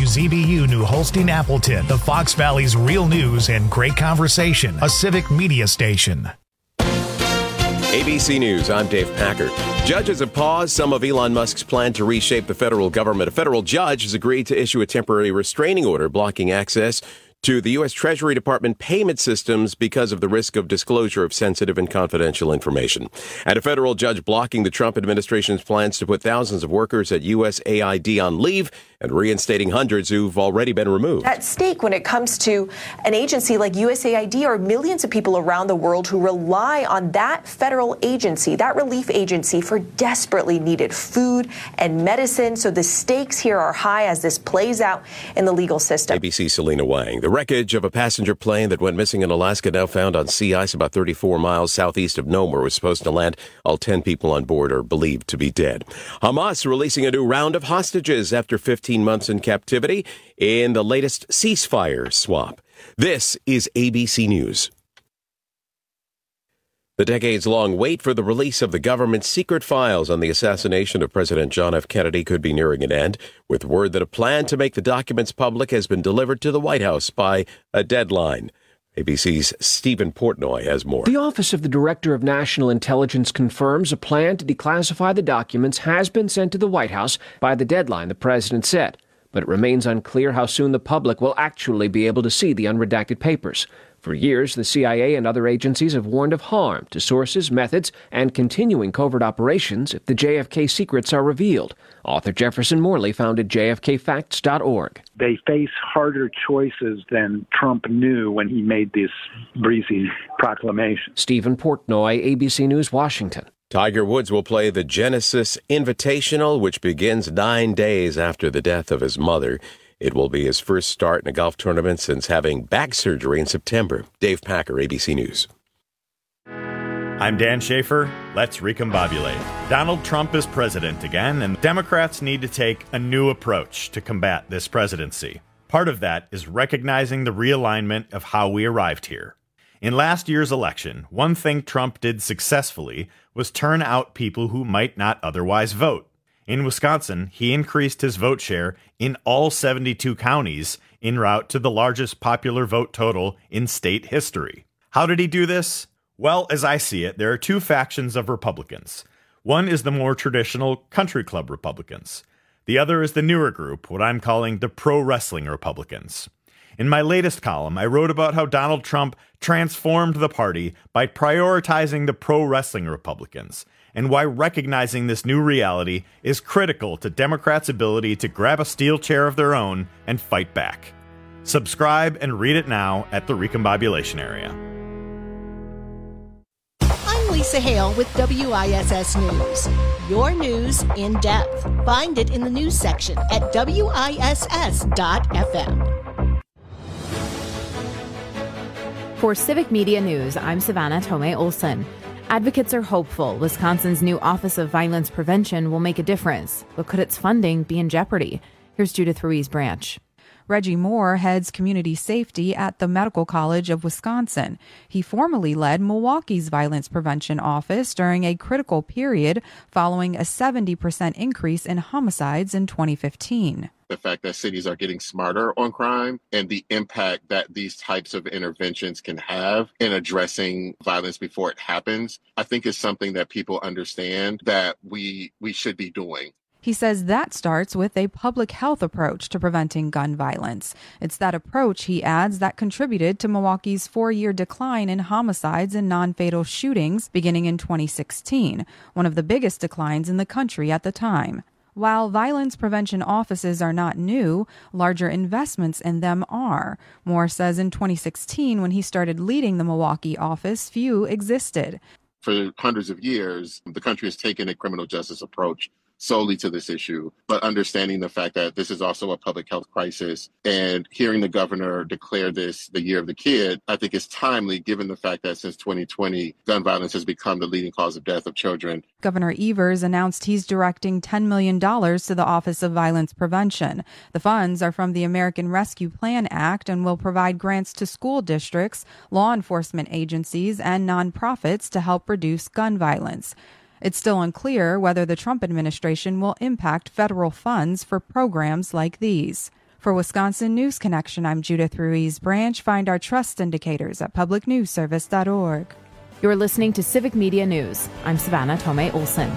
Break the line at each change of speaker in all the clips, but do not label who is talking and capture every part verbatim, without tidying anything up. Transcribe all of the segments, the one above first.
Z B U New Holstein Appleton, the Fox Valley's real news and great conversation, a civic media station.
A B C News, I'm Dave Packer. Judges have paused some of Elon Musk's plan to reshape the federal government. A federal judge has agreed to issue a temporary restraining order blocking access to the U S. Treasury Department payment systems because of the risk of disclosure of sensitive and confidential information. And a federal judge blocking the Trump administration's plans to put thousands of workers at U S A I D on leave and reinstating hundreds who've already been removed.
At stake when it comes to an agency like U S A I D are millions of people around the world who rely on that federal agency, that relief agency, for desperately needed food and medicine. So the stakes here are high as this plays out in the legal system.
A B C's Selena Wang. The wreckage of a passenger plane that went missing in Alaska now found on sea ice about thirty-four miles southeast of Nome, where it was supposed to land. All ten people on board are believed to be dead. Hamas releasing a new round of hostages after fifteen months in captivity in the latest ceasefire swap. This is A B C News. The decades-long wait for the release of the government's secret files on the assassination of President John F. Kennedy could be nearing an end, with word that a plan to make the documents public has been delivered to the White House by a deadline. A B C's Stephen Portnoy has more.
The Office of the Director of National Intelligence confirms a plan to declassify the documents has been sent to the White House by the deadline the president set, but it remains unclear how soon the public will actually be able to see the unredacted papers. For years, the C I A and other agencies have warned of harm to sources, methods, and continuing covert operations if the J F K secrets are revealed. Author Jefferson Morley founded J F K facts dot org.
They face harder choices than Trump knew when he made this breezy proclamation.
Stephen Portnoy, A B C News, Washington.
Tiger Woods will play the Genesis Invitational, which begins nine days after the death of his mother. It will be his first start in a golf tournament since having back surgery in September. Dave Packer, A B C News.
I'm Dan Schaefer. Let's recombobulate. Donald Trump is president again, and Democrats need to take a new approach to combat this presidency. Part of that is recognizing the realignment of how we arrived here. In last year's election, one thing Trump did successfully was turn out people who might not otherwise vote. In Wisconsin, he increased his vote share in all seventy-two counties en route to the largest popular vote total in state history. How did he do this? Well, as I see it, there are two factions of Republicans. One is the more traditional country club Republicans. The other is the newer group, what I'm calling the pro-wrestling Republicans. In my latest column, I wrote about how Donald Trump transformed the party by prioritizing the pro-wrestling Republicans, and why recognizing this new reality is critical to Democrats' ability to grab a steel chair of their own and fight back. Subscribe and read it now at the Recombobulation Area.
I'm Lisa Hale with W I S S News. Your news in depth. Find it in the news section at W I S S dot F M.
For Civic Media News, I'm Savannah Tomei Olson. Advocates are hopeful Wisconsin's new Office of Violence Prevention will make a difference, but could its funding be in jeopardy? Here's Judith Ruiz-Branch.
Reggie Moore heads community safety at the Medical College of Wisconsin. He formerly led Milwaukee's violence prevention office during a critical period following a seventy percent increase in homicides in twenty fifteen.
The fact that cities are getting smarter on crime and the impact that these types of interventions can have in addressing violence before it happens, I think is something that people understand that we we should be doing.
He says that starts with a public health approach to preventing gun violence. It's that approach, he adds, that contributed to Milwaukee's four-year decline in homicides and non-fatal shootings beginning in twenty sixteen, one of the biggest declines in the country at the time. While violence prevention offices are not new, larger investments in them are. Moore says in twenty sixteen, when he started leading the Milwaukee office, few existed.
For hundreds of years, the country has taken a criminal justice approach solely to this issue, but understanding the fact that this is also a public health crisis and hearing the governor declare this the year of the kid, I think is timely given the fact that since twenty twenty, gun violence has become the leading cause of death of children.
Governor Evers announced he's directing ten million dollars to the Office of Violence Prevention. The funds are from the American Rescue Plan Act and will provide grants to school districts, law enforcement agencies, and nonprofits to help reduce gun violence. It's still unclear whether the Trump administration will impact federal funds for programs like these. For Wisconsin News Connection, I'm Judith Ruiz Branch. Find our trust indicators at public news service dot org.
You're listening to Civic Media News. I'm Savannah Tomei Olson.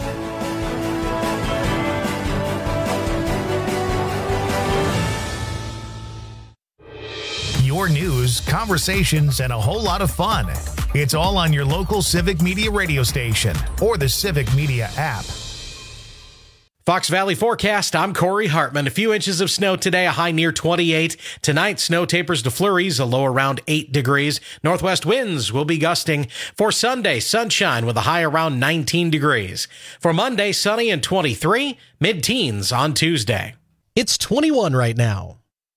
Your news, conversations, and a whole lot of fun. It's all on your local Civic Media radio station or the Civic Media app.
Fox Valley forecast, I'm Corey Hartman. A few inches of snow today, a high near twenty-eight. Tonight, snow tapers to flurries, a low around eight degrees. Northwest winds will be gusting. For Sunday, sunshine with a high around nineteen degrees. For Monday, sunny and twenty-three, mid-teens on Tuesday.
It's twenty-one right now.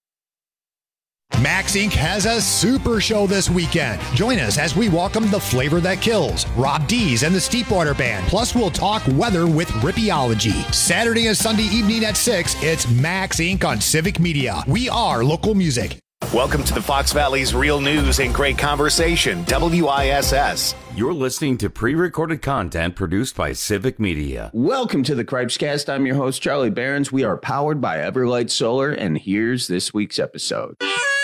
Max Incorporated has a super show this weekend. Join us as we welcome the Flavor That Kills, Rob Dees and the Steepwater Band. Plus, we'll talk weather with Rippeology. Saturday and Sunday evening at six, it's Max Incorporated on Civic Media. We are local music.
Welcome to the Fox Valley's Real News and Great Conversation, W I S S.
You're listening to pre-recorded content produced by Civic Media.
Welcome to the Cripescast. I'm your host, Charlie Behrens. We are powered by Everlight Solar, and here's this week's episode.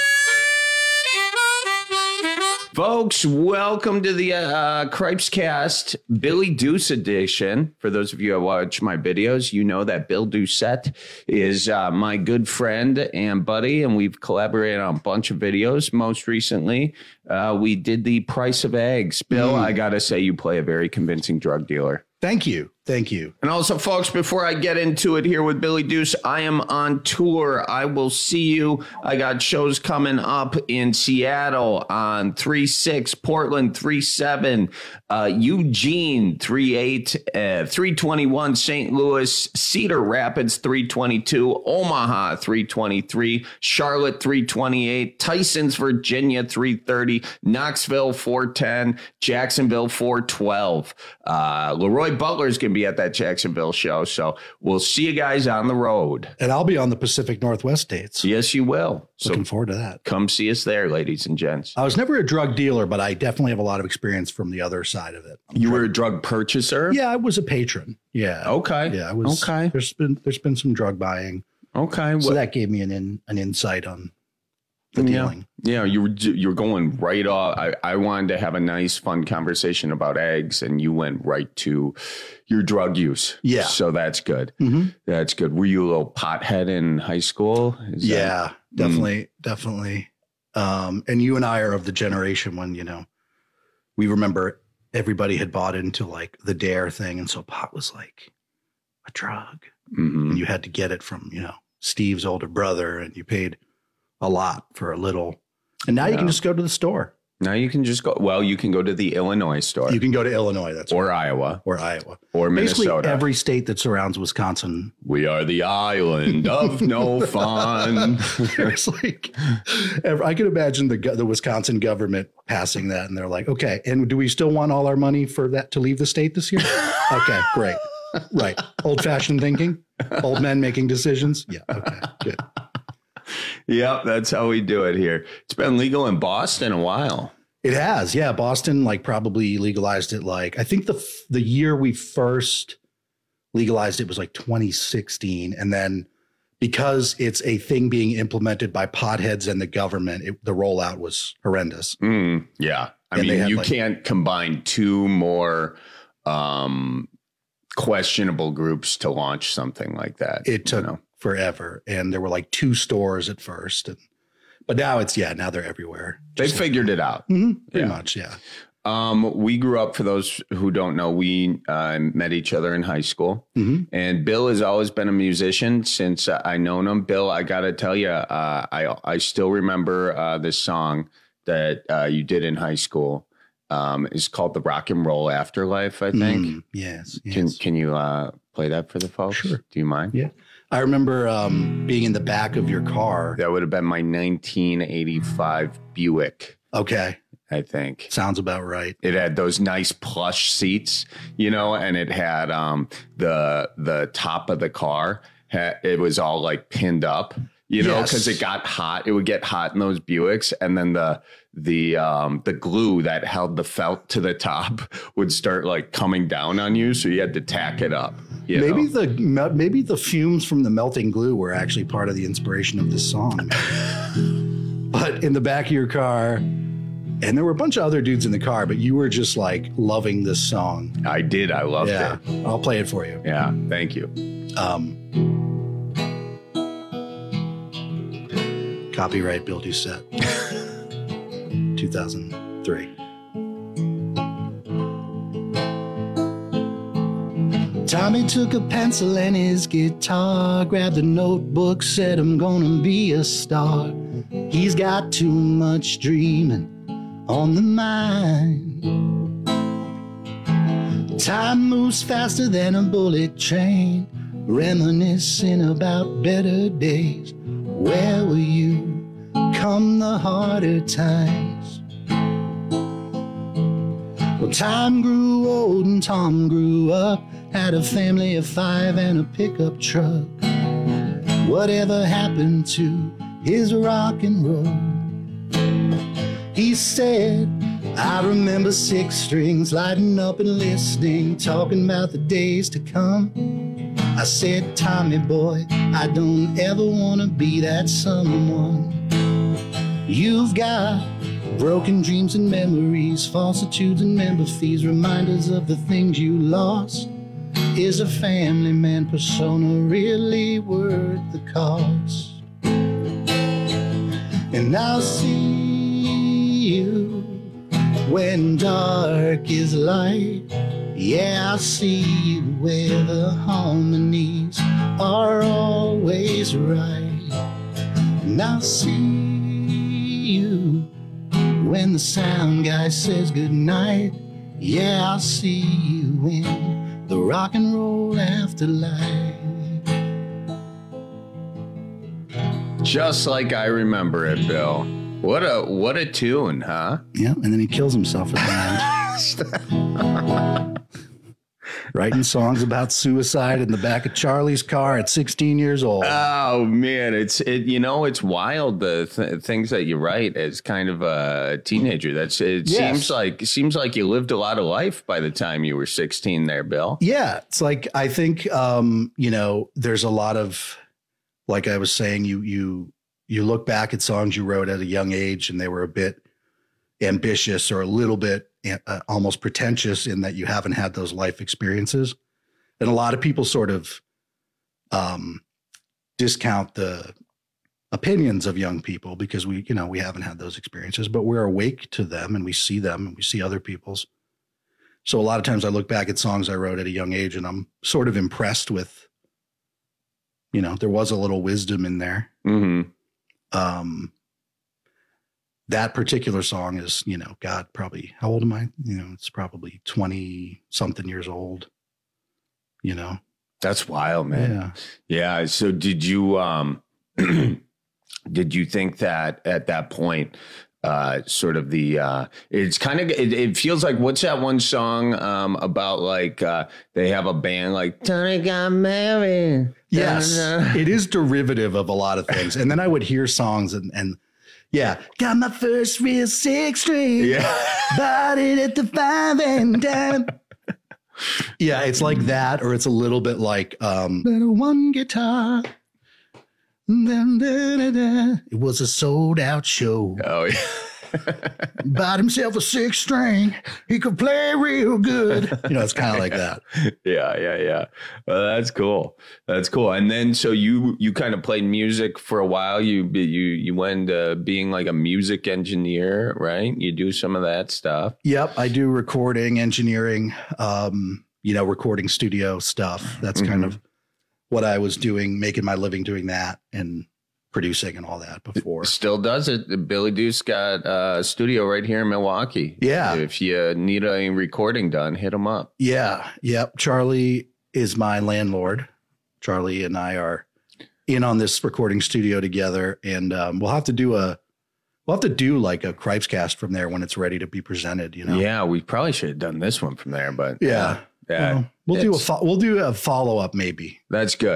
Folks, welcome to the uh, Cripescast Billy Deuce edition. For those of you who watch my videos, you know that Bill Doucette is uh, my good friend and buddy, and we've collaborated on a bunch of videos. Most recently, uh, we did the price of eggs. Bill, mm. I got to say, you play a very convincing drug dealer.
Thank you. Thank you.
And also, folks, before I get into it here with Billy Deuce, I am on tour. I will see you. I got shows coming up in Seattle on three six, Portland three seven, uh, Eugene three eight, uh, three twenty-one, Saint Louis, Cedar Rapids three twenty-two, Omaha three twenty-three, Charlotte three twenty-eight, Tysons, Virginia three thirty, Knoxville four ten, Jacksonville four twelve. Uh, Leroy Butler's going to be at that Jacksonville show. So we'll see you guys on the road.
And I'll be on the Pacific Northwest states.
Yes, you will.
Looking
so
forward to that.
Come see us there, ladies and gents.
I was never a drug dealer, but I definitely have a lot of experience from the other side of it.
I'm you were a drug purchaser?
Yeah, I was a patron. Yeah.
Okay.
Yeah, I was.
Okay.
There's been there's been some drug buying.
Okay.
So what? That gave me an in, an insight on the
yeah.
dealing.
Yeah, you were you're going right off. I, I wanted to have a nice, fun conversation about eggs, and you went right to your drug use.
Yeah.
So that's good.
Mm-hmm.
That's good. Were you a little pothead in high school? Is
yeah,
that,
definitely. Mm. Definitely. Um, and you and I are of the generation when, you know, we remember everybody had bought into like the DARE thing. And so pot was like a drug.
Mm-hmm.
And you had to get it from, you know, Steve's older brother, and you paid a lot for a little. And now yeah. you can just go to the store.
Now you can just go. Well, you can go to the Illinois store.
You can go to Illinois. That's
or
right.
Iowa.
Or Iowa.
Or Minnesota.
Basically every state that surrounds Wisconsin.
We are the island of no fun.
It's like, I can imagine the the Wisconsin government passing that, and they're like, okay, and do we still want all our money for that to leave the state this year? Okay, great. Right. Old fashioned thinking. Old men making decisions. Yeah. Okay, good.
Yep, that's how we do it here. It's been legal in Boston a while.
It has, yeah. Boston, like, probably legalized it. Like, I think the the year we first legalized it was like twenty sixteen, and then because it's a thing being implemented by potheads and the government, it, the rollout was horrendous.
Mm, yeah, I
and
mean, you
like,
can't combine two more um, questionable groups to launch something like that.
It took.
You know?
Forever, and there were like two stores at first, and but now it's yeah now they're everywhere.
They
Just
figured
like,
it out.
Mm-hmm, pretty
yeah.
much, yeah.
Um, we grew up. For those who don't know, we uh, met each other in high school,
mm-hmm.
and Bill has always been a musician since uh, I known him. Bill, I got to tell you, uh, I I still remember uh, this song that uh, you did in high school. Um, it's called "The Rock and Roll Afterlife." I think.
Mm, yes, yes.
Can Can you uh, play that for the folks?
Sure.
Do you mind?
Yeah. I remember um, being in the back of your car.
That would have been my nineteen eighty-five Buick.
Okay.
I think.
Sounds about right.
It had those nice plush seats, you know, and it had um, the the top of the car. Had, it was all like pinned up, you know, because
yes.
it got hot. It would get hot in those Buicks. And then the the um, the glue that held the felt to the top would start like coming down on you. So you had to tack it up. You
maybe
know?
the maybe the fumes from the melting glue were actually part of the inspiration of this song. But in the back of your car, and there were a bunch of other dudes in the car, but you were just like loving this song.
I did. I loved
yeah.
it.
I'll play it for you.
Yeah. Thank you.
Um, copyright Bill Doucette, two thousand three. Tommy took a pencil and his guitar, grabbed a notebook, said, I'm gonna be a star. He's got too much dreaming on the mind. Time moves faster than a bullet train, reminiscing about better days. Where were you come the harder times? Well, time grew old and Tom grew up, had a family of five and a pickup truck. Whatever happened to his rock and roll? He said, I remember six strings lighting up and listening, talking about the days to come. I said, Tommy boy, I don't ever want to be that someone. You've got broken dreams and memories, falsitudes and member fees, reminders of the things you lost. Is a family man persona really worth the cost? And I'll see you when dark is light. Yeah, I'll see you where the harmonies are always right. And I'll see you when the sound guy says goodnight. Yeah, I'll see you in the rock and roll afterlife.
Just like I remember it, Bill. What a what a tune, huh?
Yeah, and then he kills himself at the end. Writing songs about suicide in the back of Charlie's car at sixteen years old.
Oh man, it's it. You know, it's wild the th- things that you write as kind of a teenager. That's it.
Yes.
Seems like it seems like you lived a lot of life by the time you were sixteen, there, Bill.
Yeah, it's like I think um, you know, there's a lot of, like I was saying, you you you look back at songs you wrote at a young age, and they were a bit ambitious or a little bit uh, almost pretentious in that you haven't had those life experiences. And a lot of people sort of um, discount the opinions of young people because we, you know, we haven't had those experiences, but we're awake to them and we see them and we see other people's. So a lot of times I look back at songs I wrote at a young age and I'm sort of impressed with, you know, there was a little wisdom in there.
Mm-hmm.
Um, that particular song is, you know, God, probably, how old am I? You know, it's probably twenty something years old, you know?
That's wild, man.
Yeah.
Yeah. So did you, um, did you think that at that point, uh, sort of the, uh, it's kind of, it, it feels like, what's that one song, um, about like, uh, they have a band like Tony got married.
Yes. It is derivative of a lot of things. And then I would hear songs and, and, yeah, got my first real six string.
Yeah,
bought it at the five and dime. Yeah, it's like that, or it's a little bit like um, one guitar. Then da, da, da. It was a sold out show.
Oh yeah.
Bought himself a six string. He could play real good. You know, it's kind of like that.
Yeah, yeah, yeah. Well, that's cool. That's cool. And then, so you you kind of played music for a while. You you you went uh, being like a music engineer, right? You do some of that stuff.
Yep, I do recording, engineering, um, you know, recording studio stuff. That's mm-hmm. kind of what I was doing, making my living doing that, and producing and all that before.
Still does it. Billy Deuce got a studio right here in Milwaukee.
Yeah.
If you need a recording done, hit him up.
Yeah. Yep. Charlie is my landlord. Charlie and I are in on this recording studio together, and um, we'll have to do a, we'll have to do like a Cripescast from there when it's ready to be presented, you know?
Yeah. We probably should have done this one from there, but
yeah.
Uh, yeah.
Well, we'll do a, fo- we'll do a follow up maybe.
That's good.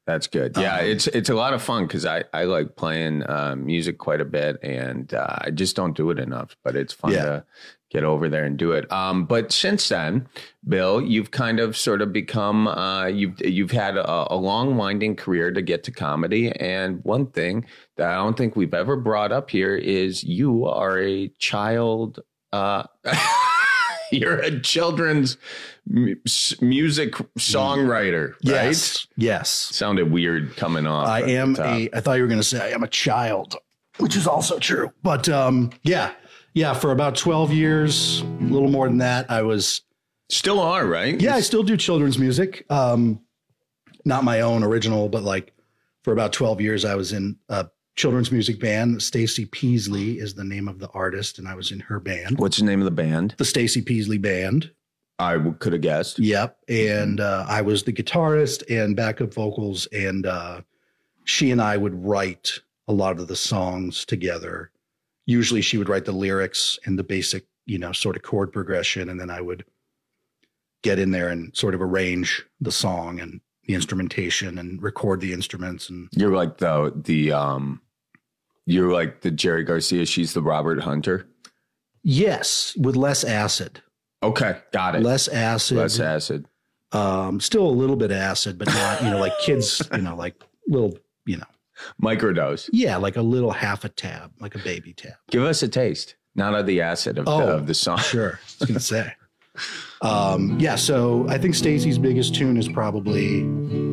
That's good. Yeah,
Um,
it's it's a lot of fun because I, I like playing uh, music quite a bit, and uh, I just don't do it enough. But it's fun
Yeah.
to get over there and do it. Um, but since then, Bill, you've kind of sort of become uh, you've you've had a, a long, winding career to get to comedy. And one thing that I don't think we've ever brought up here is you are a child. Uh, You're a children's mu- music songwriter, right?
Yes. Yes.
Sounded weird coming off.
I
at the
am
top.
a, I thought you were going to say I am a child, which is also true. But um, yeah, yeah, for about twelve years, a little more than that, I was.
Still are, right?
Yeah, I still do children's music. Um, not my own original, but like for about twelve years, I was in a children's music band. Stacey Peasley is the name of the artist, and I was in her band.
What's the name of the band?
The Stacey Peasley Band.
I w- could have guessed.
Yep. And uh, I was the guitarist and backup vocals. And uh, she and I would write a lot of the songs together. Usually she would write the lyrics and the basic, you know, sort of chord progression. And then I would get in there and sort of arrange the song and the instrumentation and record the instruments. And
You're like the, the, um, you're like the Jerry Garcia. She's the Robert Hunter.
yes, with less acid.
Okay. Got it.
Less acid.
Less acid.
Um, still a little bit of acid, but not, you know, like kids, you know, like little, you know,
Microdose.
yeah, like a little half a tab, like a baby tab.
Give us a taste. Not of the acid of,
Oh,
the, of the song.
Sure. I was going to say. Um, yeah, so I think Stacey's biggest tune is probably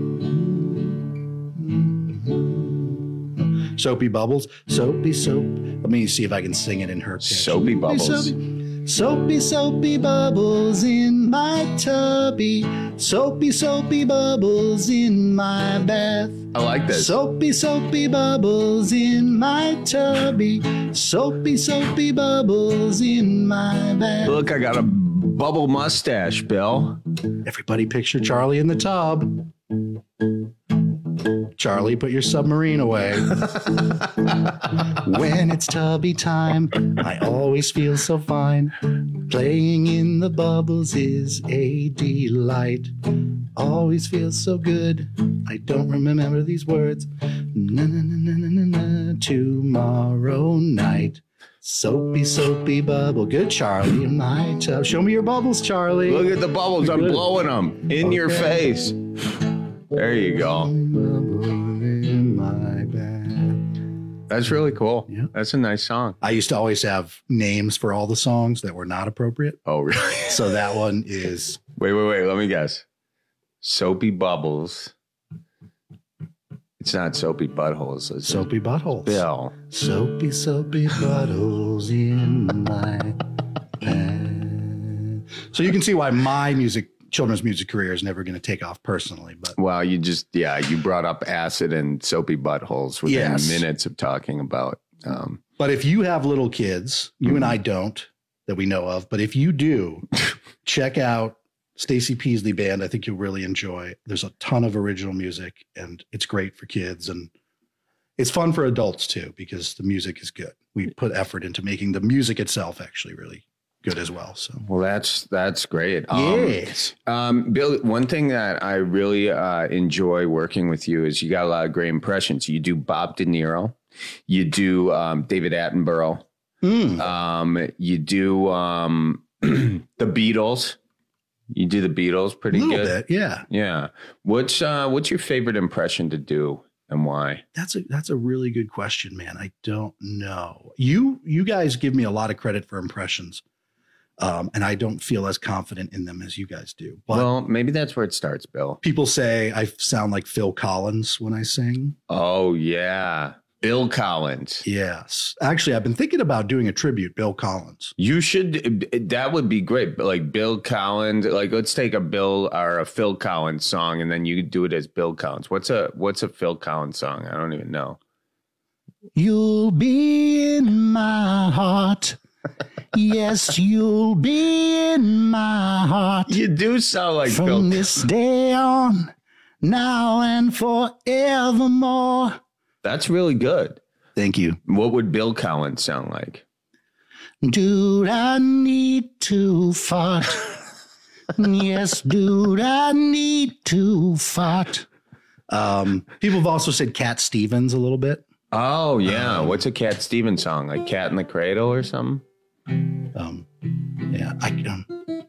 Soapy Bubbles. Soapy soap. Let me see if I can sing it in her pitch.
Soapy Bubbles.
Soapy, soapy, soapy bubbles in my tubby. Soapy, soapy bubbles in my bath.
I like this.
Soapy, soapy bubbles in my tubby. Soapy, soapy bubbles in my bath.
Look, I got a bubble mustache, Bill.
Everybody picture Charlie in the tub. Charlie, put your submarine away. When it's tubby time, I always feel so fine. Playing in the bubbles is a delight. Always feels so good. I don't remember these words. Na na na na na na. Tomorrow night. Soapy, soapy bubble. Good, Charlie, in my tub. Show me your bubbles, Charlie.
Look at the bubbles. I'm blowing them in your face. There you go.
In my bag.
That's really cool.
Yeah.
That's a nice song.
I used to always have names for all the songs that were not appropriate.
Oh, really?
So that one is.
Wait, wait, wait. Let me guess. Soapy Bubbles. It's not Soapy Buttholes. It's
Soapy Buttholes.
Bill.
Soapy, soapy buttholes in my bag. So you can see why my music, children's music career is never going to take off personally. But
Well, you just, yeah, you brought up acid and soapy buttholes within
Yes.
minutes of talking about. Um,
But if you have little kids, you and I don't that we know of, but if you do, check out Stacey Peasley Band. I think you'll really enjoy. There's a ton of original music and it's great for kids and it's fun for adults too, because the music is good. We put effort into making the music itself actually really good as well. So,
well, that's, that's great. Um,
yes.
Um, Bill, one thing that I really uh, enjoy working with you is you got a lot of great impressions. You do Bob De Niro. You do um, David Attenborough.
Mm.
Um, you do um, the Beatles. You do the Beatles pretty
A little
good.
bit, yeah.
Yeah. What's uh, what's your favorite impression to do and why?
That's a that's a really good question, man. I don't know. You you guys give me a lot of credit for impressions. Um, and I don't feel as confident in them as you guys do. But
well, maybe that's where it starts, Bill.
people say I sound like Phil Collins when I sing.
Oh, yeah. Bill Collins.
Yes. Actually, I've been thinking about doing a tribute, Bill Collins.
You should. That would be great. Like Bill Collins. Like let's take a Bill or a Phil Collins song, and then you do it as Bill Collins. What's a What's a Phil Collins song? I don't even know.
You'll be in my heart. Yes, you'll be in my heart.
You do sound like
From
Phil.
this day on, now and forevermore.
That's really good.
Thank you.
What would Bill Collins sound like?
Dude, I need to fart. Yes, dude, I need to fart. Um, people have also said Cat Stevens a little bit.
Oh, yeah. Um, What's a Cat Stevens song? Like Cat in the Cradle or something?
Um, yeah, I, um,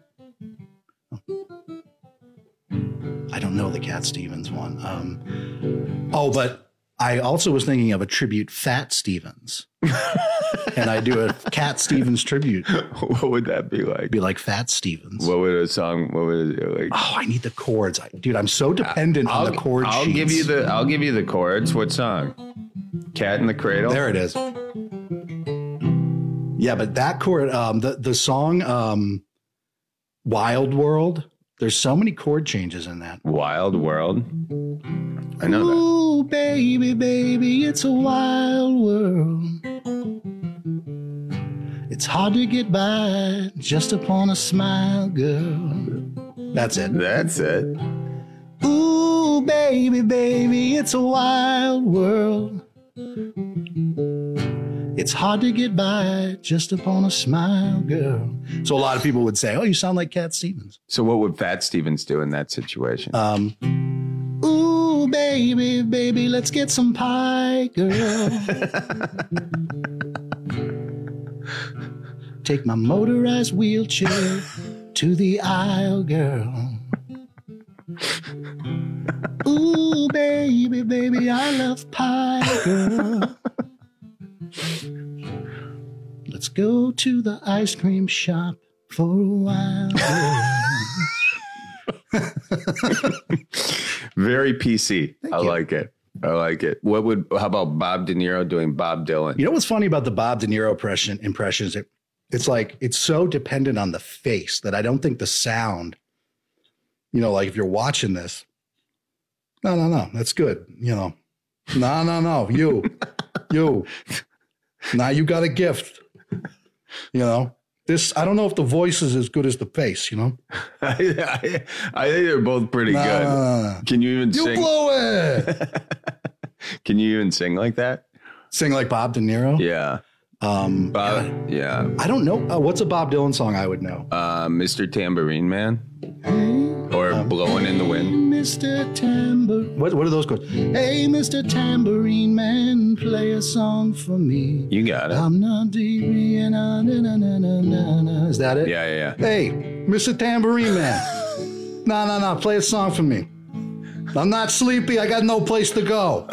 I don't know the Cat Stevens one. Um, oh, but I also was thinking of a tribute Fat Stevens. And I do a Cat Stevens tribute.
What would that be like?
Be like Fat Stevens.
What would a song? What would it do? Like?
Oh, I need the chords, I, dude. I'm so dependent
I'll,
on the chord
I'll
sheets.
give you the. I'll give you the chords. What song? Cat in the Cradle.
There it is. Yeah, but that chord, um, the the song, um, Wild World. There's so many chord changes in that.
Wild World. I know that.
Ooh, baby, baby, it's a wild world. It's hard to get by just upon a smile, girl. That's it.
That's it.
Ooh, baby, baby, it's a wild world. It's hard to get by just upon a smile, girl. So a lot of people would say, oh, you sound like Cat Stevens.
So what would Fat Stevens do in that situation?
Um, ooh, baby, baby, let's get some pie, girl. Take my motorized wheelchair to the aisle, girl. Ooh, baby, baby, I love pie, girl. Let's go to the ice cream shop for a while.
Very P C.
Thank
I
you.
like it. I like it. What would? How about Bob De Niro doing Bob Dylan?
You know what's funny about the Bob De Niro impression, impressions? It, it's like it's so dependent on the face that I don't think the sound, you know, like if you're watching this, no, no, no, that's good. You know, no, no, no, you, you, now you got a gift. You know, this, I don't know if the voice is as good as the face, you know?
I, I, I think they're both pretty
no,
good.
No, no, no.
Can you even
you
sing?
You blow it.
Can you even sing like that?
Sing like Bob De Niro?
Yeah.
Um,
Bob, God. yeah.
I don't know. Uh, what's a Bob Dylan song I would know?
Uh, Mister Tambourine Man. Or um, Blowing in the Wind.
Mister Tambourine. What, what are those chords? Hey, Mister Tambourine Man, play a song for me.
You got it.
I'm not deep and na na na na na. Is that it?
Yeah, yeah, yeah.
Hey, Mister Tambourine Man. no, no, no. Play a song for me. I'm not sleepy. I got no place to go.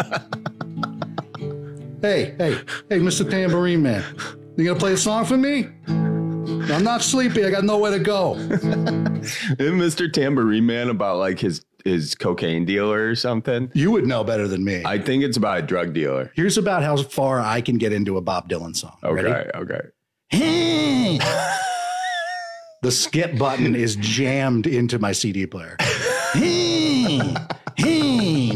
Hey, hey, hey, Mister Tambourine Man. You gonna play a song for me? I'm not sleepy. I got nowhere to go.
Isn't Mister Tambourine Man about like his his cocaine dealer or something?
You would know better than me.
I think it's about a drug dealer.
Here's about how far I can get into a Bob Dylan song.
Okay,
Ready?
okay.
Hey. The skip button is jammed into my C D player. Hey, hey,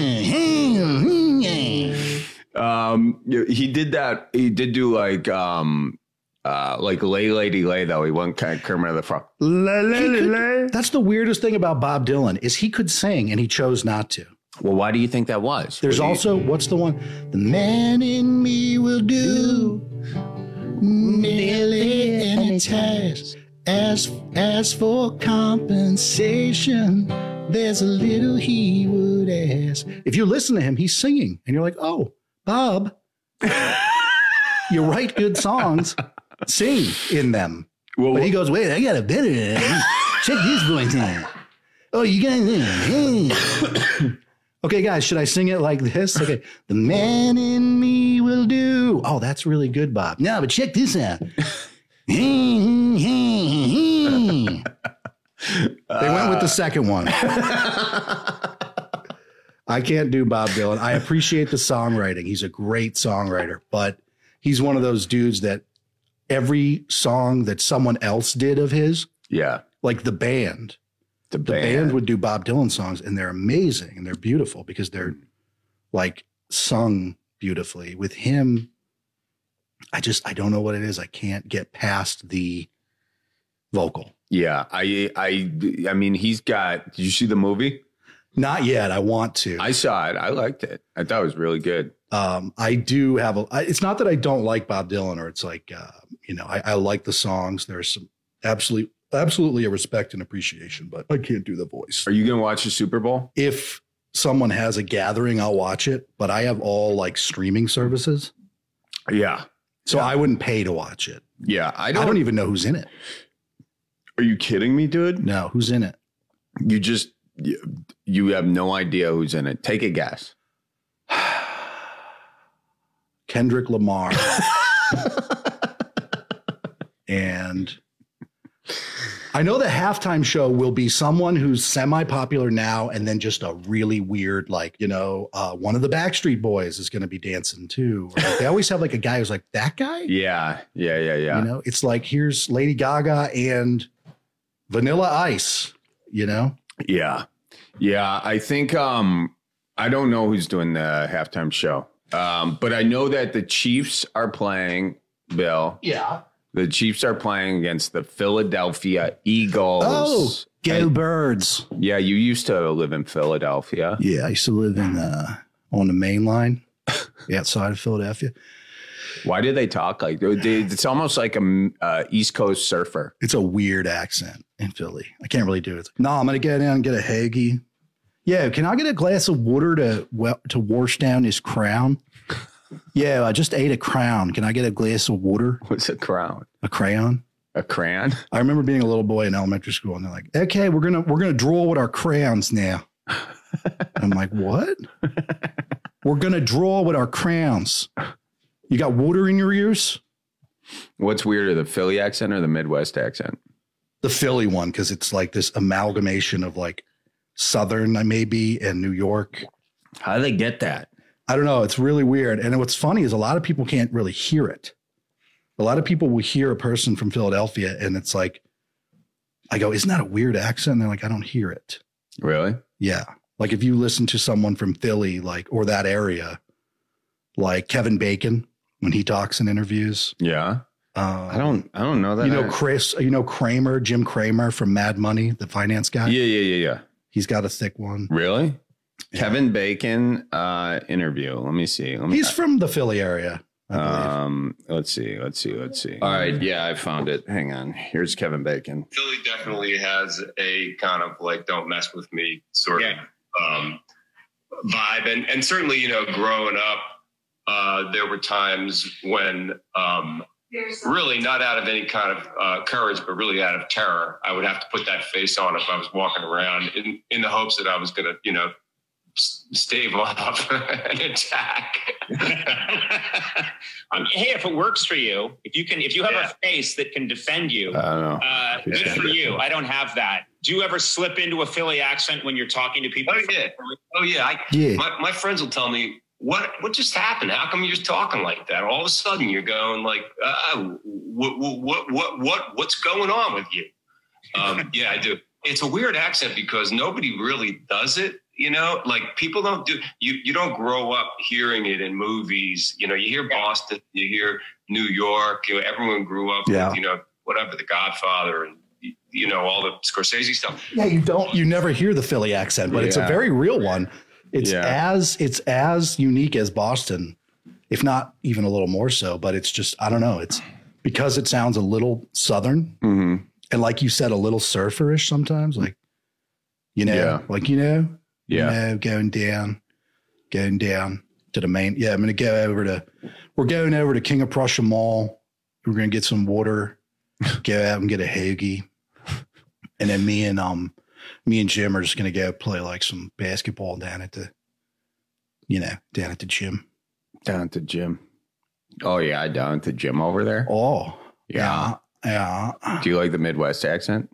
hey.
Um, he did that. He did do like um. Uh, like Lay Lady Lay, though. He went kind of Kermit of the Frog.
Lay, lay, lay. That's the weirdest thing about Bob Dylan is he could sing and he chose not to.
Well, why do you think that was?
There's
what
also,
you...
what's the one? The man in me will do nearly any task. As, as for compensation, there's a little he would ask. If you listen to him, he's singing and you're like, oh, Bob, you write good songs. Sing in them. Well, but he goes, wait, I got a better. Check this voice out. Oh, you got it. Okay, guys, should I sing it like this? Okay. The man in me will do. Oh, that's really good, Bob. No, but check this out. They went with the second one. I can't do Bob Dylan. I appreciate the songwriting. He's a great songwriter, but he's one of those dudes that every song that someone else did of his,
yeah,
like the band,
the,
the
band.
band would do Bob Dylan songs, and they're amazing and they're beautiful because they're like sung beautifully. With him, I just I don't know what it is. I can't get past the vocal.
Yeah, I I I mean, he's got. Did you see the movie?
Not yet. I want to.
I saw it. I liked it. I thought it was really good.
Um, I do have a, I, it's not that I don't like Bob Dylan or it's like, uh, you know, I, I like the songs. There's some absolutely, absolutely a respect and appreciation, but I can't do the voice.
Are you going to watch the Super Bowl?
If someone has a gathering, I'll watch it, but I have all like streaming services.
Yeah.
So yeah. I wouldn't pay to watch it.
Yeah. I don't,
I don't even know who's in it.
Are you kidding me, dude?
No. Who's in it?
You just, you, you have no idea who's in it. Take a guess.
Kendrick Lamar. And I know the halftime show will be someone who's semi-popular now and then just a really weird, like, you know, uh, one of the Backstreet Boys is going to be dancing too. Like, they always have like a guy who's like, that guy?
Yeah, yeah, yeah, yeah.
You know, it's like, here's Lady Gaga and Vanilla Ice, you know?
Yeah. Yeah, I think, um, I don't know who's doing the halftime show, um, but I know that the Chiefs are playing, Bill.
Yeah.
The Chiefs are playing against the Philadelphia Eagles.
Oh, go and, Birds.
Yeah, you used to live in Philadelphia.
Yeah, I used to live in uh, on the main line outside of Philadelphia.
Why do they talk like that? It's almost like a uh, East Coast surfer.
It's a weird accent in Philly. I can't really do it. No, I'm going to go down and get a hoagie. Yeah, can I get a glass of water to well, to wash down this crown? Yeah, I just ate a crown. Can I get a glass of water?
What's a crown?
A crayon.
A crayon?
I remember being a little boy in elementary school, and they're like, "Okay, we're gonna we're gonna draw with our crayons now." I'm like, "What? We're gonna draw with our crayons." You got water in your ears?
What's weirder, the Philly accent or the Midwest accent?
The Philly one, because it's like this amalgamation of like Southern, maybe, and New York.
How do they get that?
I don't know. It's really weird. And what's funny is a lot of people can't really hear it. A lot of people will hear a person from Philadelphia and it's like, I go, isn't that a weird accent? And they're like, I don't hear it.
Really?
Yeah. Like if you listen to someone from Philly, like, or that area, like Kevin Bacon, when he talks in interviews.
Yeah.
Uh,
I don't, I don't know that.
You know,
I...
Chris, you know, Kramer, Jim Kramer from Mad Money, the finance guy.
Yeah. Yeah. Yeah. Yeah.
He's got a thick one.
Really? Yeah. Kevin Bacon uh, interview. Let me see. Let me,
He's from the Philly area.
Um, let's see. Let's see. Let's see. All right. Yeah, I found it. Hang on. Here's Kevin Bacon.
Philly definitely has a kind of like "don't mess with me" sort yeah. of um, vibe, and and certainly, you know, growing up, uh, there were times when. Um, Really not out of any kind of uh, courage, but really out of terror. I would have to put that face on if I was walking around in, in the hopes that I was going to, you know, s- stave off an attack.
um, hey, if it works for you, if you can, if you have yeah. a face that can defend you,
I don't know.
Uh, good for you. I don't have that. Do you ever slip into a Philly accent when you're talking to people?
Oh yeah, oh yeah. I,
yeah.
My, my friends will tell me. What what just happened? How come you're just talking like that? All of a sudden, you're going like, uh, what, what what what what's going on with you? Um, yeah, I do. It's a weird accent because nobody really does it. You know, like people don't do. You you don't grow up hearing it in movies. You know, you hear Boston, you hear New York. You know, everyone grew up
yeah.
with you know whatever The Godfather and you know all the Scorsese stuff.
Yeah, you don't. You never hear the Philly accent, but yeah. it's a very real one. It's yeah. as it's as unique as Boston, if not even a little more so. But it's just I don't know. It's because it sounds a little Southern,
mm-hmm.
and like you said, a little surferish sometimes. Like you know,
yeah.
like you know,
yeah,
you know, going down, going down to the main. Yeah, I'm going to go over to. We're going over to King of Prussia Mall. We're going to get some water, go out and get a hoagie, and then me and um. Me and Jim are just going to go play like some basketball down at the, you know, down at the gym.
Down at the gym. Oh, yeah. Down at the gym over there.
Oh, yeah. Yeah.
Do you like the Midwest accent?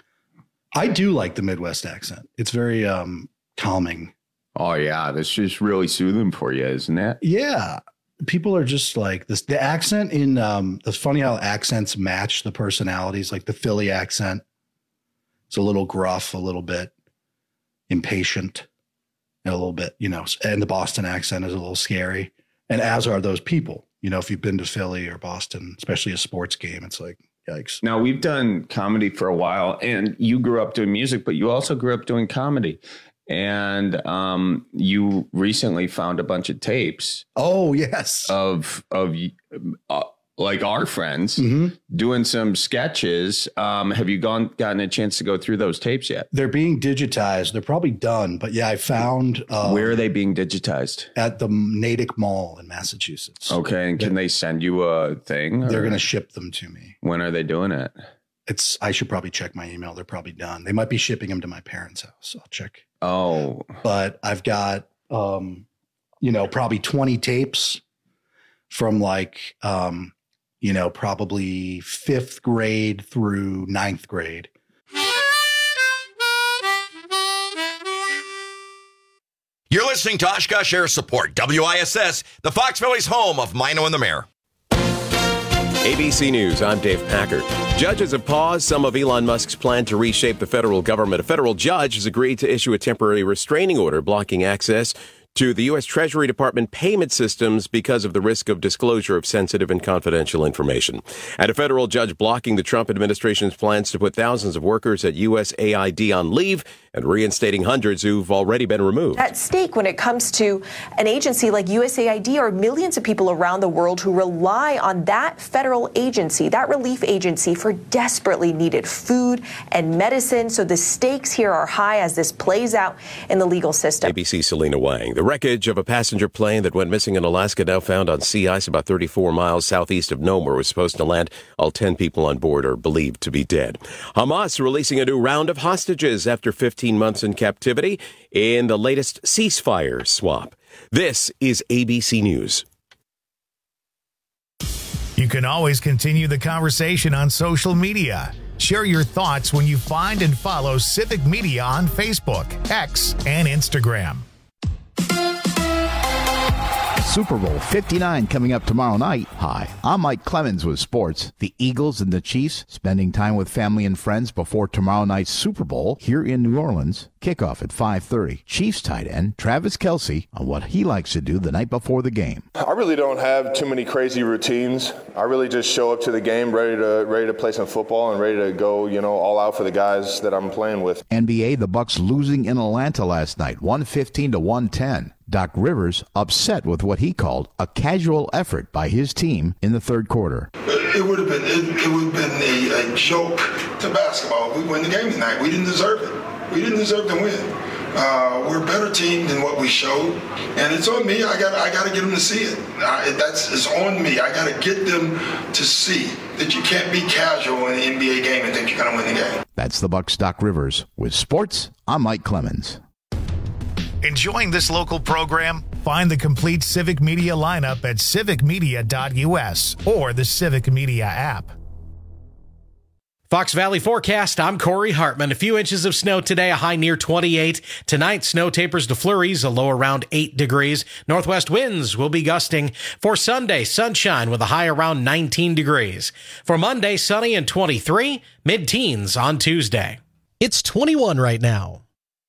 I do like the Midwest accent. It's very um, calming.
Oh, yeah. That's just really soothing for you, isn't it?
Yeah. People are just like this. The accent in, um, it's funny how accents match the personalities, like the Philly accent. It's a little gruff, a little bit impatient, and a little bit, you know, and the Boston accent is a little scary. And as are those people, you know, if you've been to Philly or Boston, especially a sports game, it's like, yikes.
Now, we've done comedy for a while, and you grew up doing music, but you also grew up doing comedy. And um, you recently found a bunch of tapes.
Oh, yes.
Of, of uh, like our friends,
mm-hmm.
doing some sketches. Um, have you gone gotten a chance to go through those tapes yet?
They're being digitized. They're probably done. But yeah, I found. Um,
Where are they being digitized?
At the Natick Mall in Massachusetts.
Okay. And can they send you a thing?
They're going to ship them to me.
When are they doing it?
It's. I should probably check my email. They're probably done. They might be shipping them to my parents' house. I'll check.
Oh.
But I've got, um, you know, probably twenty tapes from like, um, you know, probably fifth grade through ninth grade.
You're listening to Oshkosh Air Support, W I S S, the Fox Valley's home of Mino and the Mayor.
A B C News, I'm Dave Packard. Judges have paused some of Elon Musk's plan to reshape the federal government. A federal judge has agreed to issue a temporary restraining order blocking access to the U S Treasury Department payment systems because of the risk of disclosure of sensitive and confidential information. And a federal judge blocking the Trump administration's plans to put thousands of workers at U S A I D on leave and reinstating hundreds who've already been removed.
At stake when it comes to an agency like U S A I D are millions of people around the world who rely on that federal agency, that relief agency, for desperately needed food and medicine. So the stakes here are high as this plays out in the legal system.
A B C's Selena Wang. The wreckage of a passenger plane that went missing in Alaska, now found on sea ice about thirty-four miles southeast of Nome, where it was supposed to land. All ten people on board are believed to be dead. Hamas releasing a new round of hostages after fifteen months in captivity in the latest ceasefire swap. This is A B C News.
You can always continue the conversation on social media. Share your thoughts when you find and follow Civic Media on Facebook, X, and Instagram.
Super Bowl fifty-nine coming up tomorrow night. Hi, I'm Mike Clemens with sports. The Eagles and the Chiefs spending time with family and friends before tomorrow night's Super Bowl here in New Orleans. Kickoff at five thirty. Chiefs tight end Travis Kelce on what he likes to do the night before the game.
I really don't have too many crazy routines. I really just show up to the game ready to ready to play some football and ready to go, you know, all out for the guys that I'm playing with.
N B A, the Bucks losing in Atlanta last night, one fifteen to one ten. Doc Rivers upset with what he called a casual effort by his team in the third quarter.
It would have been it, it would have been a, a joke to basketball if we win the game tonight. We didn't deserve it. We didn't deserve to win. Uh, we're a better team than what we showed, and it's on me. I got I got to get them to see it. I, that's it's on me. I got to get them to see that you can't be casual in an N B A game and think you're going to win the game.
That's the Bucks' Doc Rivers. With sports, I'm Mike Clemens.
Enjoying this local program? Find the complete Civic Media lineup at civic media dot u s or the Civic Media app.
Fox Valley forecast, I'm Corey Hartman. A few inches of snow today, a high near twenty-eight. Tonight, snow tapers to flurries, a low around eight degrees. Northwest winds will be gusting. For Sunday, sunshine with a high around nineteen degrees. For Monday, sunny and twenty-three, mid-teens on Tuesday.
It's twenty-one right now.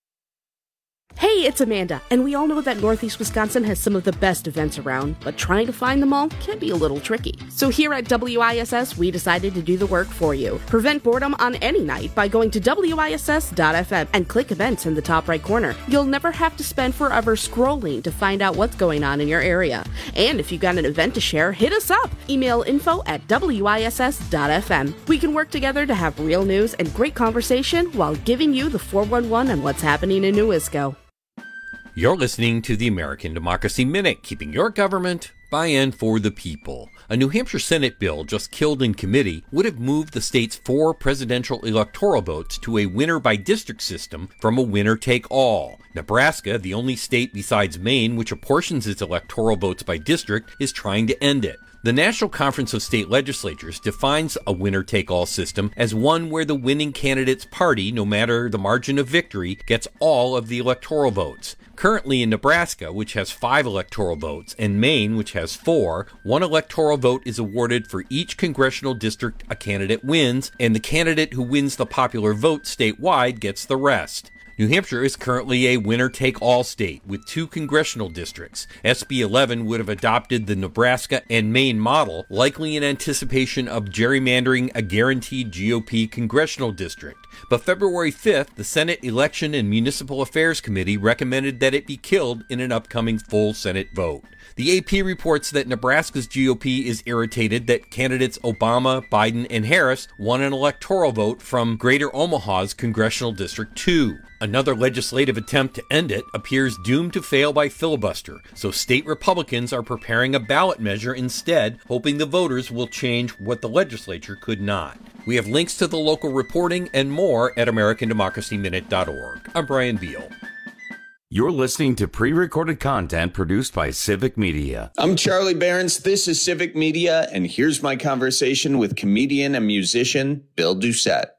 Hey, it's Amanda, and we all know that Northeast Wisconsin has some of the best events around, but trying to find them all can be a little tricky. So here at W I S S, we decided to do the work for you. Prevent boredom on any night by going to W I S S dot F M and click events in the top right corner. You'll never have to spend forever scrolling to find out what's going on in your area. And if you've got an event to share, hit us up. Email info at W I S S dot F M. We can work together to have real news and great conversation while giving you the four one one on what's happening in Newisco.
You're listening to the American Democracy Minute, keeping your government by and for the people. A New Hampshire Senate bill just killed in committee would have moved the state's four presidential electoral votes to a winner-by-district system from a winner-take-all. Nebraska, the only state besides Maine which apportions its electoral votes by district, is trying to end it. The National Conference of State Legislatures defines a winner-take-all system as one where the winning candidate's party, no matter the margin of victory, gets all of the electoral votes. Currently in Nebraska, which has five electoral votes, and Maine, which has four, one electoral vote is awarded for each congressional district a candidate wins, and the candidate who wins the popular vote statewide gets the rest. New Hampshire is currently a winner-take-all state with two congressional districts. S B eleven would have adopted the Nebraska and Maine model, likely in anticipation of gerrymandering a guaranteed G O P congressional district. But February fifth, the Senate Election and Municipal Affairs Committee recommended that it be killed in an upcoming full Senate vote. The A P reports that Nebraska's G O P is irritated that candidates Obama, Biden, and Harris won an electoral vote from Greater Omaha's Congressional District two. Another legislative attempt to end it appears doomed to fail by filibuster, so state Republicans are preparing a ballot measure instead, hoping the voters will change what the legislature could not. We have links to the local reporting and more at American Democracy Minute dot org. I'm Brian Beal.
You're listening to pre-recorded content produced by Civic Media.
I'm Charlie Behrens. This is Civic Media, and here's my conversation with comedian and musician Bill Doucette.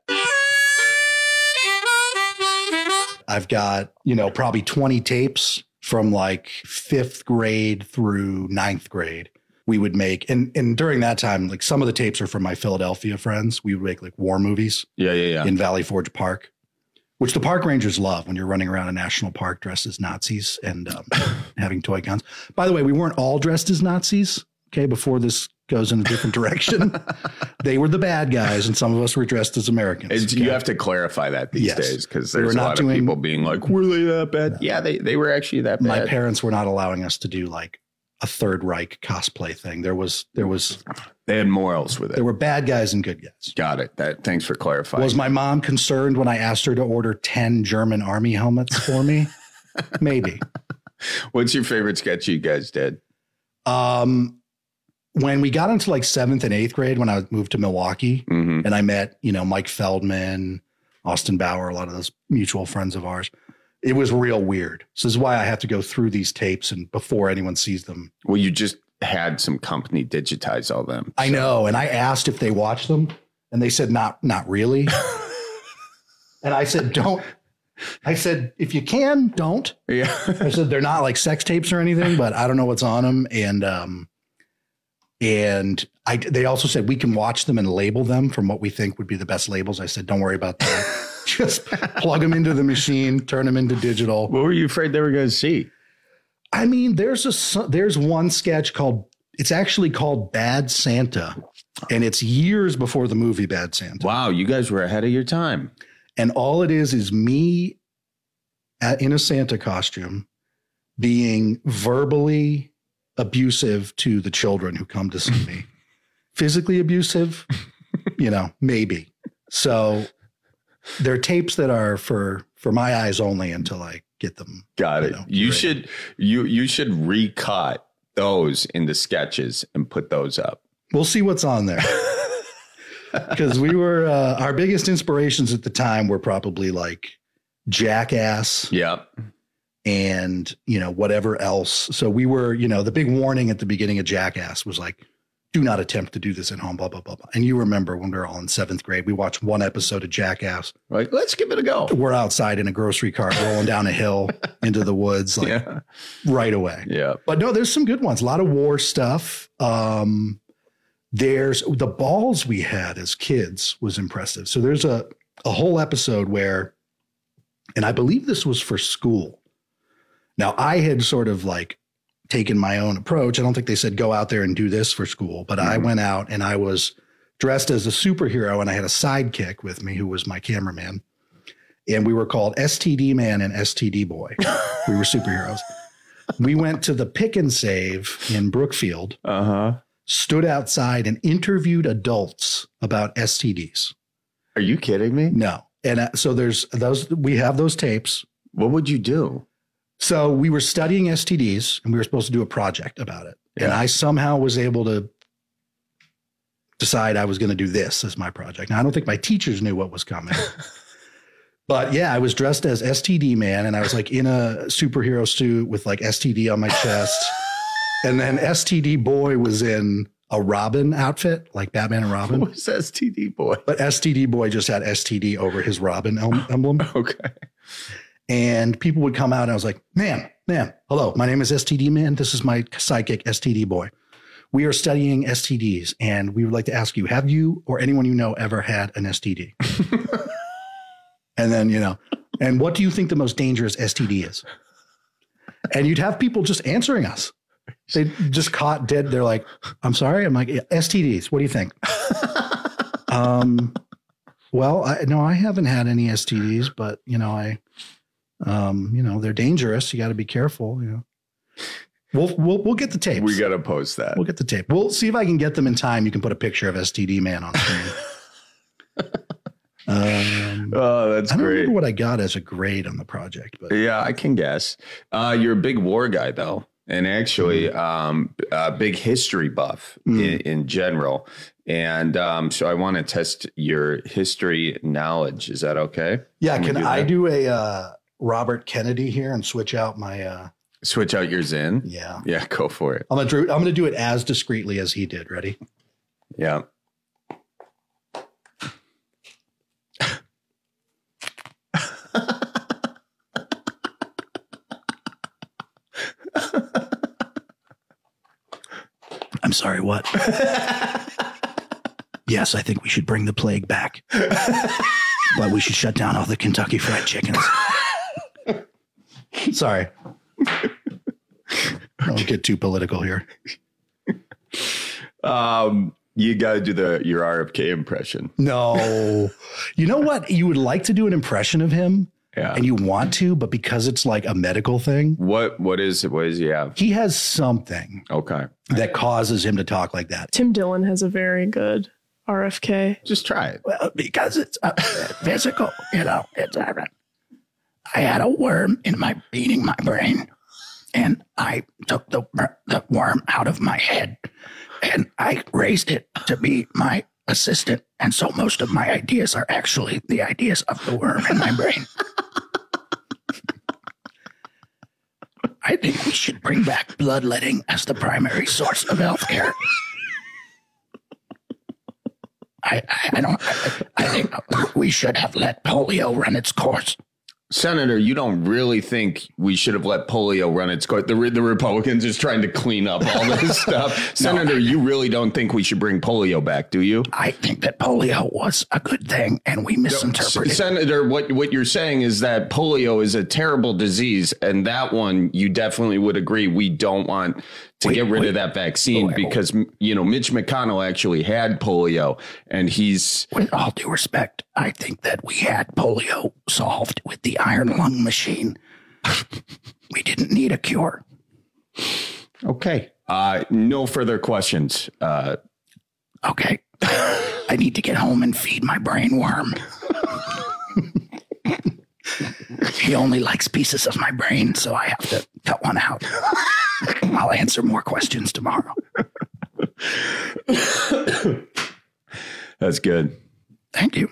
I've got, you know, probably twenty tapes from like fifth grade through ninth grade. We would make, and and during that time, like some of the tapes are from my Philadelphia friends. We would make like war movies.
Yeah, yeah, yeah.
In Valley Forge Park, which the park rangers love when you're running around a national park dressed as Nazis and um, having toy guns. By the way, we weren't all dressed as Nazis. Okay, before this goes in a different direction, they were the bad guys, and some of us were dressed as Americans.
Okay? You have to clarify that these
yes.
days because there's a lot doing, of people being like, "Were they that bad?" No. Yeah, they they were actually that bad.
My parents were not allowing us to do like a Third Reich cosplay thing. There was there was
they had morals with it.
There were bad guys and good guys.
Got it. That thanks for clarifying.
Was my mom concerned when I asked her to order ten German army helmets for me? Maybe.
What's your favorite sketch you guys did?
Um. When we got into like seventh and eighth grade, when I moved to Milwaukee, mm-hmm. and I met, you know, Mike Feldman, Austin Bauer, a lot of those mutual friends of ours, it was real weird. So this is why I have to go through these tapes and before anyone sees them.
Well, you just had some company digitize all them. So.
I know. And I asked if they watched them and they said, not, not really. And I said, don't. I said, if you can, don't.
Yeah.
I said, they're not like sex tapes or anything, but I don't know what's on them. And, um, And I, they also said we can watch them and label them from what we think would be the best labels. I said, don't worry about that. Just plug them into the machine, turn them into digital.
What were you afraid they were going to see?
I mean, there's a there's one sketch called, it's actually called Bad Santa. And it's years before the movie Bad Santa.
Wow, you guys were ahead of your time.
And all it is is me at, in a Santa costume being verbally abusive to the children who come to see me. Physically abusive, you know, maybe. So there are tapes that are for for my eyes only until I get them.
Got it.
You know,
you should you you should recut those into sketches and put those up.
We'll see what's on there. Because we were uh, our biggest inspirations at the time were probably like Jackass.
Yep.
And, you know, whatever else. So we were, you know, the big warning at the beginning of Jackass was like, do not attempt to do this at home, blah, blah, blah, blah. And you remember when we were all in seventh grade, we watched one episode of Jackass.
Like, let's give it a go.
We're outside in a grocery cart rolling down a hill into the woods, like yeah. right away.
Yeah.
But no, there's some good ones. A lot of war stuff. Um, there's the balls we had as kids was impressive. So there's a, a whole episode where, and I believe this was for school. Now, I had sort of like taken my own approach. I don't think they said go out there and do this for school, but mm-hmm. I went out and I was dressed as a superhero and I had a sidekick with me who was my cameraman. And we were called S T D Man and S T D Boy. We were superheroes. We went to the Pick and Save in Brookfield,
uh-huh.
stood outside and interviewed adults about S T Ds.
Are you kidding me?
No. And uh, so there's those, we have those tapes.
What would you do?
So we were studying S T Ds and we were supposed to do a project about it. Yeah. And I somehow was able to decide I was going to do this as my project. Now, I don't think my teachers knew what was coming. But yeah, I was dressed as S T D Man and I was like in a superhero suit with like S T D on my chest. And then S T D Boy was in a Robin outfit, like Batman and Robin.
What was S T D Boy?
But S T D Boy just had S T D over his Robin emblem.
Okay.
And people would come out and I was like, man, man, hello, my name is S T D Man. This is my sidekick, S T D Boy. We are studying S T Ds and we would like to ask you, have you or anyone you know ever had an S T D? And then, you know, and what do you think the most dangerous S T D is? And you'd have people just answering us. They just caught dead. They're like, I'm sorry. I'm like, S T Ds. What do you think? um, well, I, no, I haven't had any S T Ds, but you know, I, um, you know, they're dangerous. You got to be careful, you know. We'll, we'll we'll get the tapes.
We got to post that.
We'll get the tape. We'll see if I can get them in time. You can put a picture of S T D Man on screen. um,
oh, that's
I don't
great.
remember what I got as a grade on the project, but
yeah, I can guess. Uh, you're a big war guy, though, and actually mm. um, a big history buff mm. in, in general. And um, so I want to test your history knowledge. Is that okay?
Yeah.
Can,
can
do
I do a uh, Robert Kennedy here and switch out my uh,
switch out your Zen?
Yeah.
Yeah. Go for it.
I'm gonna do, I'm gonna do it as discreetly as he did. Ready?
Yeah.
I'm sorry, what? Yes, I think we should bring the plague back. But we should shut down all the Kentucky Fried Chickens. Sorry. Don't get too political here.
Um, you got to do the your R F K impression.
No. You know what? You would like to do an impression of him.
Yeah.
And you want to, but because it's like a medical thing.
What what is it? What does he have?
He has something.
Okay.
That causes him to talk like that.
Tim Dillon has a very good R F K.
Just try it.
Well, because it's uh, physical, you know, it's uh, I had a worm in my eating my brain, and I took the the worm out of my head, and I raised it to be my assistant. And so most of my ideas are actually the ideas of the worm in my brain. I think we should bring back bloodletting as the primary source of healthcare. I, I, I don't. I, I think we should have let polio run its course.
Senator, you don't really think we should have let polio run its course? The, the Republicans is trying to clean up all this stuff. No, Senator, I, you really don't think we should bring polio back, do you?
I think that polio was a good thing, and we misinterpreted.
Senator, what, what you're saying is that polio is a terrible disease, and that one, you definitely would agree we don't want to wait, get rid wait, of that vaccine wait, because, you know, Mitch McConnell actually had polio, and he's...
With all due respect, I think that we had polio solved with the iron lung machine. We didn't need a cure.
Okay. Uh, no further questions. Uh,
okay. I need to get home and feed my brain worm. He only likes pieces of my brain, so I have to cut one out. I'll answer more questions tomorrow.
That's good.
Thank you.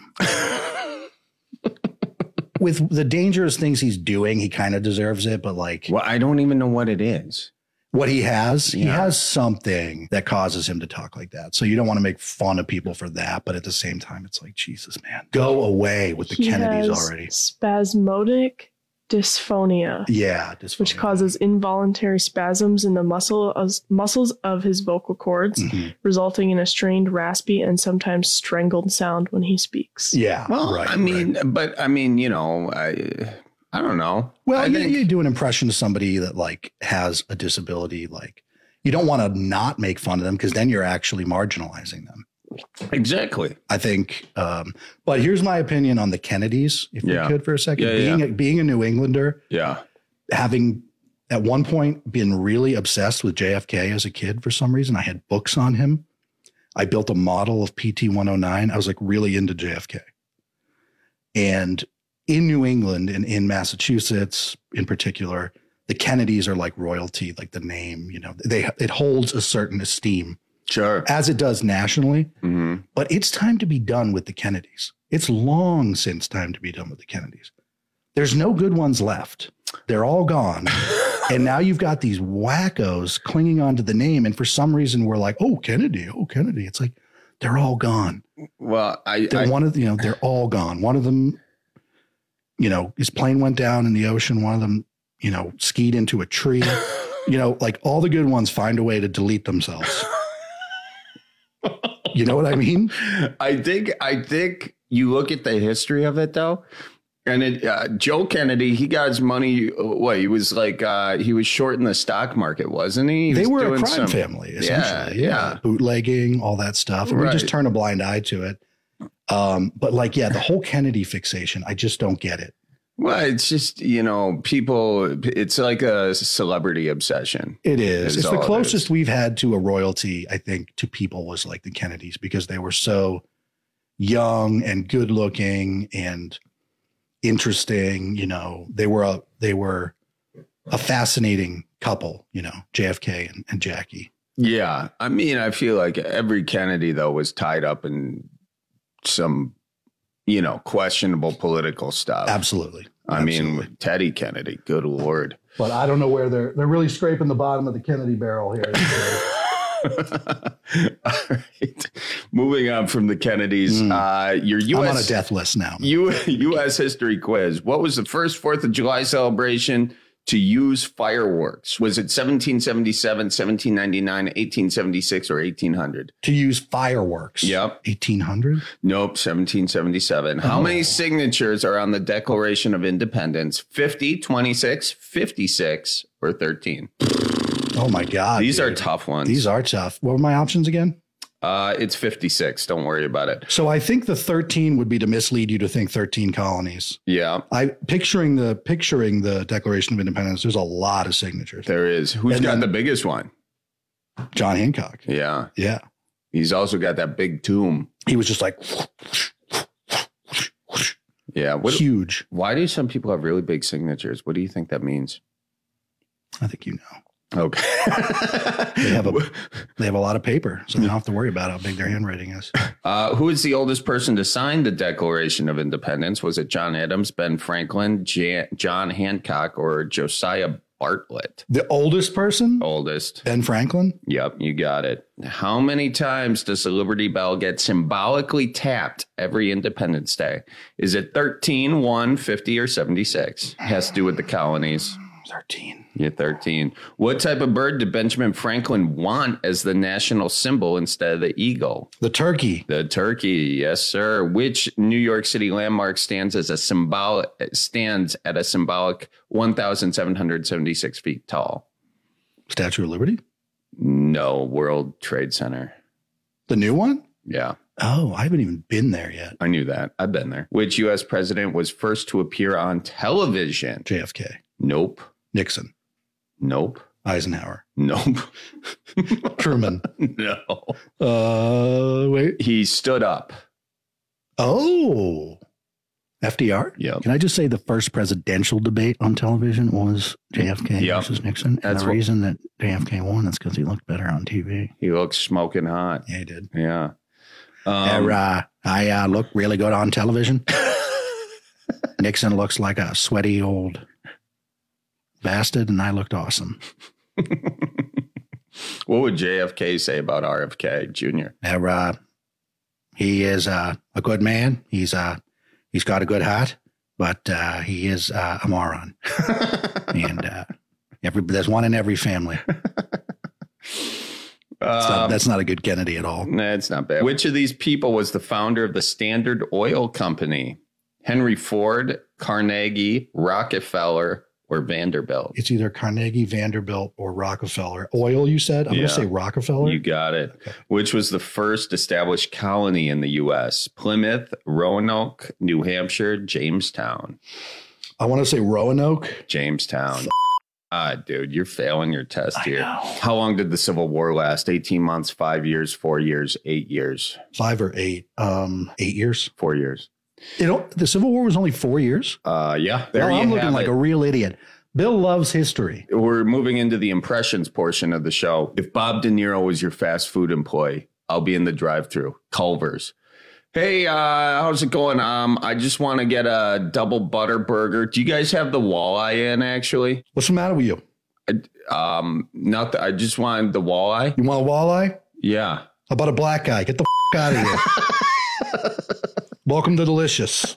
With the dangerous things he's doing, he kind of deserves it, but like...
Well, I don't even know what it is.
What he has,
yeah.
he has something that causes him to talk like that. So you don't want to make fun of people for that, but at the same time, it's like, Jesus, man, go away with the
he
Kennedys
has
already.
Spasmodic dysphonia.
Yeah, dysphonia.
Which causes involuntary spasms in the muscle of, muscles of his vocal cords, mm-hmm. resulting in a strained, raspy, and sometimes strangled sound when he speaks.
Yeah,
well,
right.
I mean,
right.
but I mean, you know, I... I don't know.
Well,
I
you,
think...
you do an impression of somebody that like has a disability. Like you don't want to not make fun of them because then you're actually marginalizing them.
Exactly.
I think. Um, but here's my opinion on the Kennedys, if
yeah.
we could for a second.
Yeah,
being,
yeah.
A, being a New Englander,
yeah,
having at one point been really obsessed with J F K as a kid for some reason. I had books on him. I built a model of P T one oh nine. I was like really into J F K. And in New England and in Massachusetts in particular, the Kennedys are like royalty, like the name, you know, they it holds a certain esteem.
Sure.
As it does nationally.
Mm-hmm.
But it's time to be done with the Kennedys. It's long since time to be done with the Kennedys. There's no good ones left. They're all gone. And now you've got these wackos clinging onto the name. And for some reason, we're like, oh, Kennedy, oh, Kennedy. It's like, they're all gone.
Well, I,
they're
I
one of you know, they're all gone. One of them, you know, his plane went down in the ocean. One of them, you know, skied into a tree. You know, like all the good ones find a way to delete themselves. You know what I mean?
I think I think you look at the history of it, though. And it, uh, Joe Kennedy, he got his money. What he was like, uh, he was short in the stock market, wasn't he? he
they
was
were a crime
some,
family, essentially.
Yeah,
yeah.
yeah.
Bootlegging, all that stuff. And
right.
we just turn a blind eye to it. Um, but like, yeah, the whole Kennedy fixation, I just don't get it.
Well, it's just, you know, people, it's like a celebrity obsession.
It is.
is
It's the closest
it is.
we've had to a royalty, I think, to people was like the Kennedys, because they were so young and good looking and interesting. You know, they were a, they were a fascinating couple, you know, J F K and, and Jackie.
Yeah. I mean, I feel like every Kennedy, though, was tied up in some, you know, questionable political stuff.
Absolutely.
I
Absolutely.
mean, Teddy Kennedy, good Lord.
But I don't know where they're, they're really scraping the bottom of the Kennedy barrel here.
All right. Moving on from the Kennedys, mm. uh, your U S
I'm on a death list now.
U, U S history quiz. What was the first fourth of July celebration to use fireworks? Was it seventeen seventy-seven, seventeen ninety-nine, eighteen seventy-six, or eighteen hundred?
To use fireworks?
Yep.
eighteen hundred?
Nope, seventeen seventy-seven. Oh. How many signatures are on the Declaration of Independence? fifty, twenty-six, fifty-six, or thirteen?
Oh, my God.
These
dude.
are tough ones.
These are tough. What were my options again?
Uh, it's fifty-six. Don't worry about it.
So I think the thirteen would be to mislead you to think thirteen colonies.
Yeah.
I picturing the picturing the Declaration of Independence. There's a lot of signatures.
There is. Who's
And
got
then-
the biggest one?
John Hancock.
Yeah.
Yeah.
He's also got that big tomb.
He was just like
Yeah. What,
huge.
Why do some people have really big signatures? What do you think that means?
I think you know.
Okay.
They have a they have a lot of paper, so they don't have to worry about how big their handwriting is.
Uh, who is the oldest person to sign the Declaration of Independence? Was it John Adams, Ben Franklin, Jan- John Hancock, or Josiah Bartlett?
The oldest person?
Oldest.
Ben Franklin?
Yep, you got it. How many times does the Liberty Bell get symbolically tapped every Independence Day? Is it thirteen, one, fifty, or seventy-six? It has to do with the colonies.
thirteen.
Yeah, thirteen. What type of bird did Benjamin Franklin want as the national symbol instead of the eagle?
The turkey.
The turkey, yes, sir. Which New York City landmark stands as a symbolic stands at a symbolic one thousand seven hundred seventy-six feet tall?
Statue of Liberty?
No, World Trade Center.
The new one?
Yeah.
Oh, I haven't even been there yet.
I knew that. I've been there. Which U S president was first to appear on television?
J F K.
Nope.
Nixon.
Nope.
Eisenhower.
Nope.
Truman.
No.
Uh, wait.
He stood up.
Oh. F D R?
Yeah.
Can I just say the first presidential debate on television was J F K
Yep.
versus Nixon? And
That's
the
what-
reason that J F K won is because he looked better on T V.
He looks smoking hot.
Yeah, he did.
Yeah. Um,
uh, I uh, look really good on television. Nixon looks like a sweaty old bastard, and I looked awesome.
What would J F K say about R F K Junior?
Uh, he is uh, a good man. He's uh, he's got a good heart, but uh, he is uh, a moron. and uh, every there's one in every family. That's, not,
Um,
that's not a good Kennedy at all.
Nah, it's not bad. Which of these people was the founder of the Standard Oil Company? Henry Ford, Carnegie, Rockefeller, or Vanderbilt?
It's either Carnegie, Vanderbilt, or Rockefeller. Oil, you said? I'm
Yeah.
going to say Rockefeller.
You got it. Which was the first established colony in the U S? Plymouth, Roanoke, New Hampshire, Jamestown.
I want to say Roanoke.
Jamestown. Ah, dude, you're failing your test here. How long did the Civil War last? eighteen months, five years, four years, eight years?
Five or eight. Um, eight years.
Four years.
You know, the Civil War was only four years.
Uh, yeah. There
Well,
you
I'm
have
looking like
it.
a real idiot. Bill loves history.
We're moving into the impressions portion of the show. If Bob De Niro was your fast food employee, I'll be in the drive-thru. Culver's. Hey, uh, how's it going? Um, I just want to get a double butter burger. Do you guys have the walleye in, actually?
What's the matter with you?
I, um, not the, I just wanted the walleye.
You want a walleye?
Yeah.
How about a black guy? Get the f- out of here. Welcome to Delicious.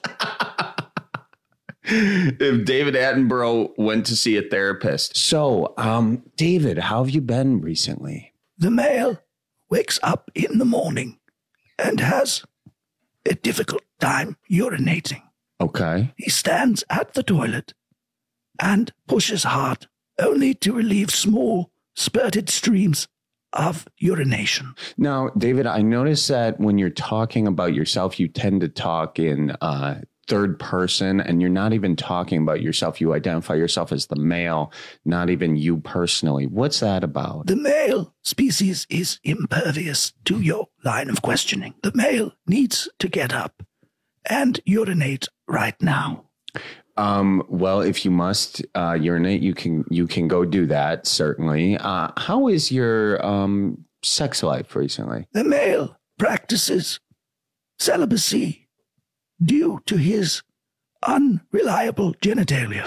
If David Attenborough went to see a therapist. So, um, David, how have you been recently?
The male wakes up in the morning and has a difficult time urinating.
Okay.
He stands at the toilet and pushes hard, only to relieve small, spurted streams of urination.
Now, David, I noticed that when you're talking about yourself, you tend to talk in uh, third person, and you're not even talking about yourself. You identify yourself as the male, not even you personally. What's that about?
The male species is impervious to your line of questioning. The male needs to get up and urinate right now.
Um, well, if you must uh, urinate, you can you can go do that, certainly. Uh, how is your um, sex life recently?
The male practices celibacy due to his unreliable genitalia.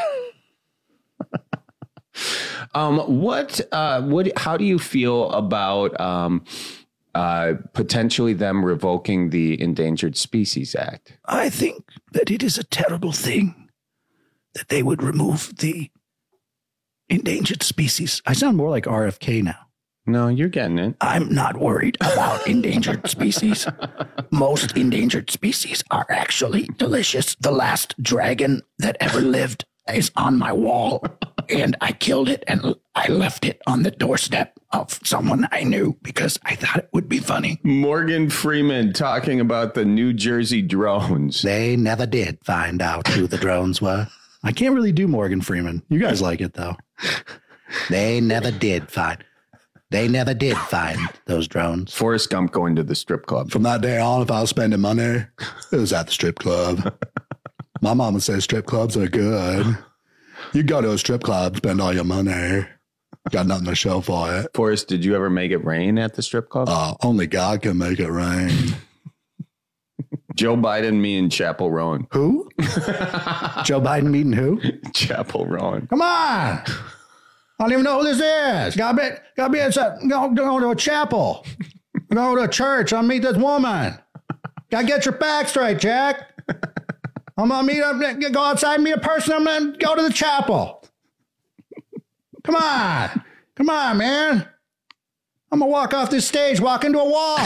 um, what, uh, what, how do you feel about um, uh, potentially them revoking the Endangered Species Act?
I think that it is a terrible thing that they would remove the endangered species.
I sound more like R F K now.
No, you're getting it.
I'm not worried about endangered species. Most endangered species are actually delicious. The last dragon that ever lived is on my wall, and I killed it and I left it on the doorstep of someone I knew because I thought it would be funny.
Morgan Freeman talking about the New Jersey drones.
They never did find out who the drones were. I can't really do Morgan Freeman. You guys like it, though. They never did find... They never did find those drones.
Forrest Gump going to the strip club.
From that day on, if I was spending money, it was at the strip club. My mom would say strip clubs are good. You go to a strip club, spend all your money. Got nothing to show for it.
Forrest, did you ever make it rain at the strip club?
Uh, only God can make it rain.
Joe Biden, me, and Chappell Rowan.
Who? Joe Biden meeting who?
Chappell Rowan.
Come on. I don't even know who this is. Gotta be, gotta be, a, go, go to a chapel. Go to a church. I'll meet this woman. Gotta get your facts straight, Jack. I'm gonna meet, I'm gonna go outside and meet a person. I'm gonna go to the chapel. Come on. Come on, man. I'm gonna walk off this stage, walk into a wall.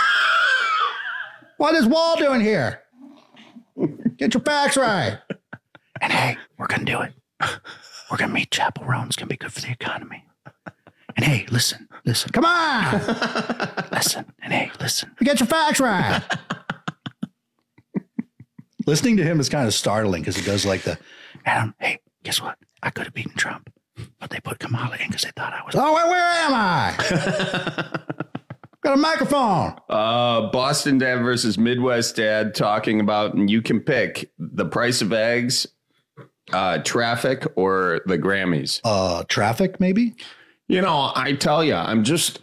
What is wall doing here? Get your facts right.
And hey, we're gonna do it. We're going to meet Chappell Rowan. It's going to be good for the economy. And hey, listen, listen.
Come on.
Listen. And hey, listen.
Get your facts right. Listening to him is kind of startling because he does like the,
Adam, hey, guess what? I could have beaten Trump, but they put Kamala in because they thought I was.
Oh, wait, where am I? Got a microphone.
Uh, Boston Dad versus Midwest Dad talking about, and you can pick the price of eggs, Uh, traffic, or the Grammys?
Uh, traffic, maybe?
You know, I tell you, I'm just,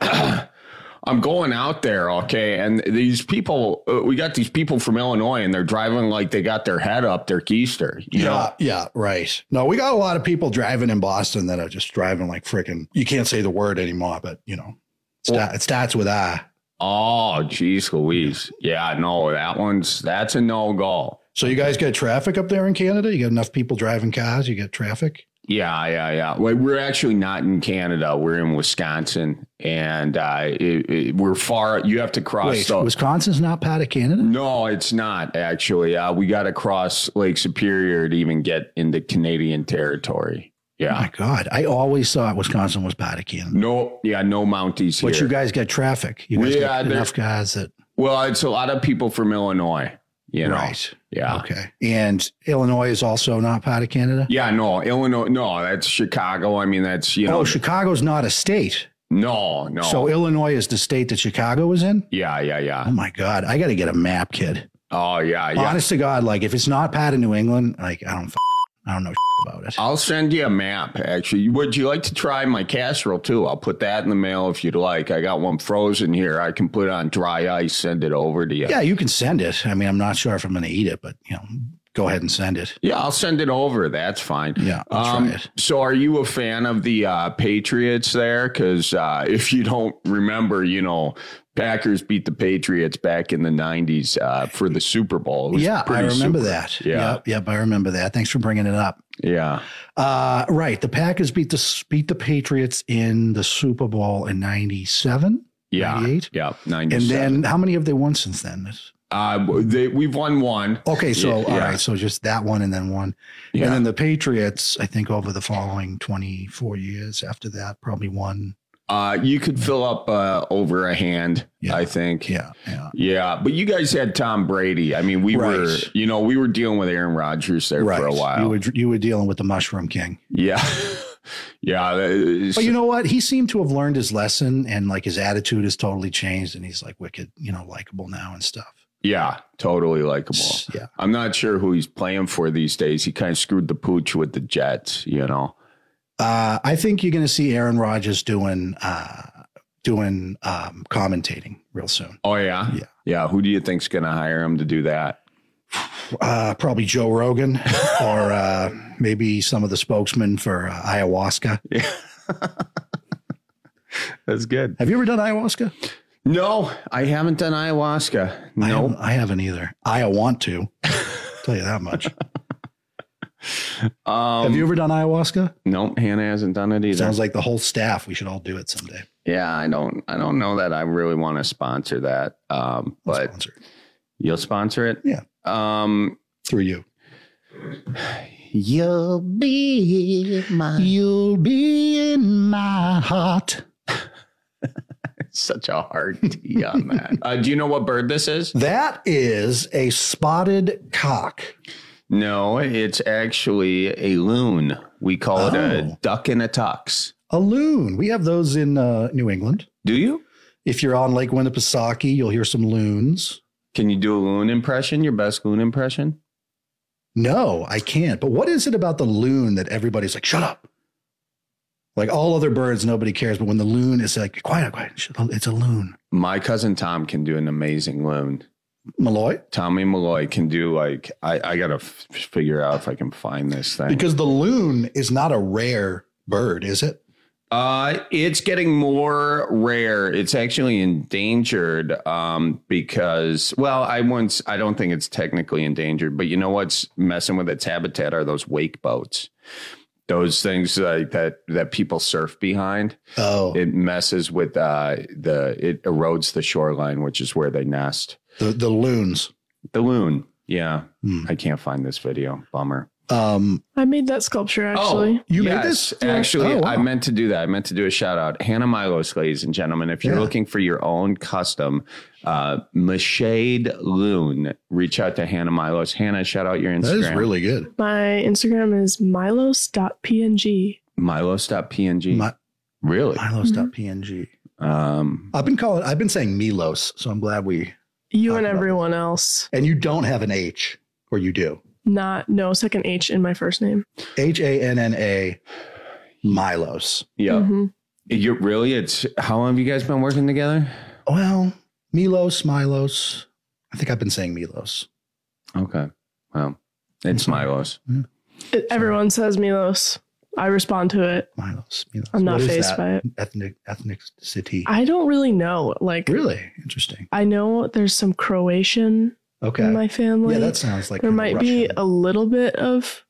I'm going out there, okay? And these people, uh, we got these people from Illinois, and they're driving like they got their head up their keister. You
yeah,
know?
yeah, right. No, we got a lot of people driving in Boston that are just driving like freaking, you can't say the word anymore, but, you know, it,
well,
start, it starts with I.
Oh, geez, Louise. Yeah, no, that one's, that's a no-go.
So you guys got traffic up there in Canada? You got enough people driving cars? You got traffic?
Yeah, yeah, yeah. Well, we're actually not in Canada. We're in Wisconsin, and uh, it, it, we're far. You have to cross.
Wait,
the,
Wisconsin's not part of Canada?
No, it's not actually. Uh, we got to cross Lake Superior to even get into Canadian territory. Yeah.
Oh my God, I always thought Wisconsin was part of Canada.
No, yeah, no Mounties here.
But you guys get traffic. You guys
yeah,
get enough guys that.
Well, it's a lot of people from Illinois. You know?
Right.
Yeah.
Okay. And Illinois is also not part of Canada?
Yeah, no. Illinois, no, that's Chicago. I mean, that's, you know.
Oh, Chicago's not a state.
No, no.
So Illinois is the state that Chicago is in?
Yeah, yeah, yeah.
Oh, my God. I got to get a map, kid.
Oh, yeah, yeah.
Honest to God, like, if it's not part of New England, like, I don't f- I don't know about it.
I'll send you a map, actually. Would you like to try my casserole, too? I'll put that in the mail if you'd like. I got one frozen here. I can put it on dry ice, send it over to you.
Yeah, you can send it. I mean, I'm not sure if I'm going to eat it, but, you know, go ahead and send it.
Yeah, I'll send it over. That's fine.
Yeah, I'll
um,
try it.
So are you a fan of the uh, Patriots there? Because uh, if you don't remember, you know, Packers beat the Patriots back in the nineties uh, for the Super Bowl.
Yeah, I remember
super.
that.
Yeah.
Yep, yep, I remember that. Thanks for bringing it up.
Yeah.
Uh, right. The Packers beat the beat the Patriots in the Super Bowl in ninety-seven,
yeah,
ninety-eight.
Yeah, ninety-seven.
And then how many have they won since then?
Uh, they, we've won one.
Okay, so
yeah,
all
yeah.
right, so just that one and then one.
Yeah.
And then the Patriots, I think over the following twenty-four years after that, probably won
Uh, you could fill up uh, over a hand,
yeah.
I think.
Yeah, yeah.
Yeah, but you guys had Tom Brady. I mean, we
right.
were, you know, we were dealing with Aaron Rodgers there
right.
for a while.
You were, you were dealing with the Mushroom King.
Yeah. yeah.
But you know what? He seemed to have learned his lesson, and like his attitude has totally changed, and he's like wicked, you know, likable now and stuff.
Yeah, totally likable.
Yeah.
I'm not sure who he's playing for these days. He kind of screwed the pooch with the Jets, you know.
Uh, I think you're going to see Aaron Rodgers doing uh, doing um, commentating real soon.
Oh, yeah?
Yeah.
Yeah. Who do you think's going to hire him to do that?
Uh, probably Joe Rogan or uh, maybe some of the spokesmen for uh, ayahuasca.
Yeah. That's good.
Have you ever done ayahuasca?
No, I haven't done ayahuasca. No,
I haven't, I haven't either. I want to. Tell you that much.
Um,
Have you ever done ayahuasca?
No, Hannah hasn't done it either.
Sounds like the whole staff. We should all do it someday.
Yeah, I don't. I don't know that I really want to sponsor that. Um, but
I'll sponsor it.
You'll sponsor it.
Yeah.
Um,
through you.
You'll be my. You'll be in my heart.
Such a hard T on that. Uh, do you know what bird this is?
That is a spotted cock.
No, it's actually a loon. We call
Oh.
it a duck in a tux.
A loon. We have those in uh, New England.
Do you?
If you're on Lake Winnipesaukee, you'll hear some loons.
Can you do a loon impression? Your best loon impression?
No, I can't. But what is it about the loon that everybody's like, shut up? Like all other birds, nobody cares. But when the loon is like, quiet, quiet, it's a loon.
My cousin Tom can do an amazing loon.
Malloy?
Tommy Malloy can do like, I, I got to f- figure out if I can find this thing.
Because the loon is not a rare bird, is it?
Uh, it's getting more rare. It's actually endangered um, because, well, I once, I don't think it's technically endangered, but you know what's messing with its habitat are those wake boats. Those things like that that people surf behind.
Oh,
it messes with uh, the it erodes the shoreline, which is where they nest.
The the loons.
The loon. Yeah,
Hmm.
I can't find this video. Bummer.
Um,
I made that sculpture actually.
Oh, you yes, made this? Actually,
Oh, wow.
I meant to do that. I meant to do a shout out. Hannah Milos, ladies and gentlemen. If you're
Yeah.
looking for your own custom uh, Mashade loon, reach out to Hannah Milos. Hannah, shout out your Instagram.
That is really good.
My Instagram is milos dot p n g.
Milos dot p n g.
My,
really?
Milos dot p n g.
Um,
I've been calling. I've been saying Milos, so I'm glad we.
You and everyone else.
And you don't have an H, or you do?
Not no second H in my first name.
H A N N A. Milos.
Yeah.
Mhm.
You really? It's how long have you guys been working together?
Well, Milos, Milos. I think I've been saying Milos.
Okay. Well, it's Milos.
It- everyone says Milos. I respond to it.
Milos. Milos.
I'm not
What is
phased
that?
by it.
Ethnic ethnicity.
I don't really know. Like
Really interesting.
I know there's some Croatian
Okay.
in my family.
Yeah, that sounds like
there
kinda
might be
Russian.
a little bit of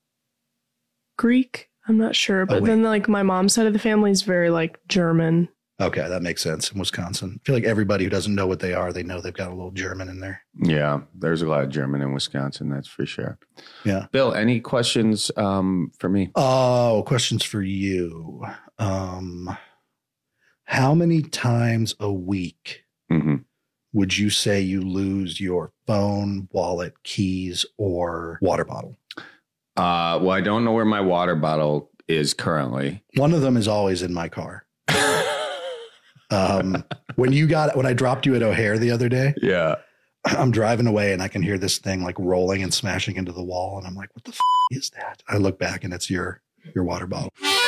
Greek. I'm not sure, but
wait.
then like my mom's side of the family is very like German.
Okay, that makes sense. In Wisconsin, I feel like everybody who doesn't know what they are, they know they've got a little German in there.
Yeah, there's a lot of German in Wisconsin, that's for sure.
Yeah.
Bill, any questions um, for me?
Oh, questions for you. Um, how many times a week
Mm-hmm.
would you say you lose your phone, wallet, keys, or water bottle?
Uh, well, I don't know where my water bottle is currently.
One of them is always in my car. um, when you got when I dropped you at O'Hare the other day,
Yeah.
I'm driving away and I can hear this thing like rolling and smashing into the wall, and I'm like, "What the f- is that?" I look back and it's your your water bottle.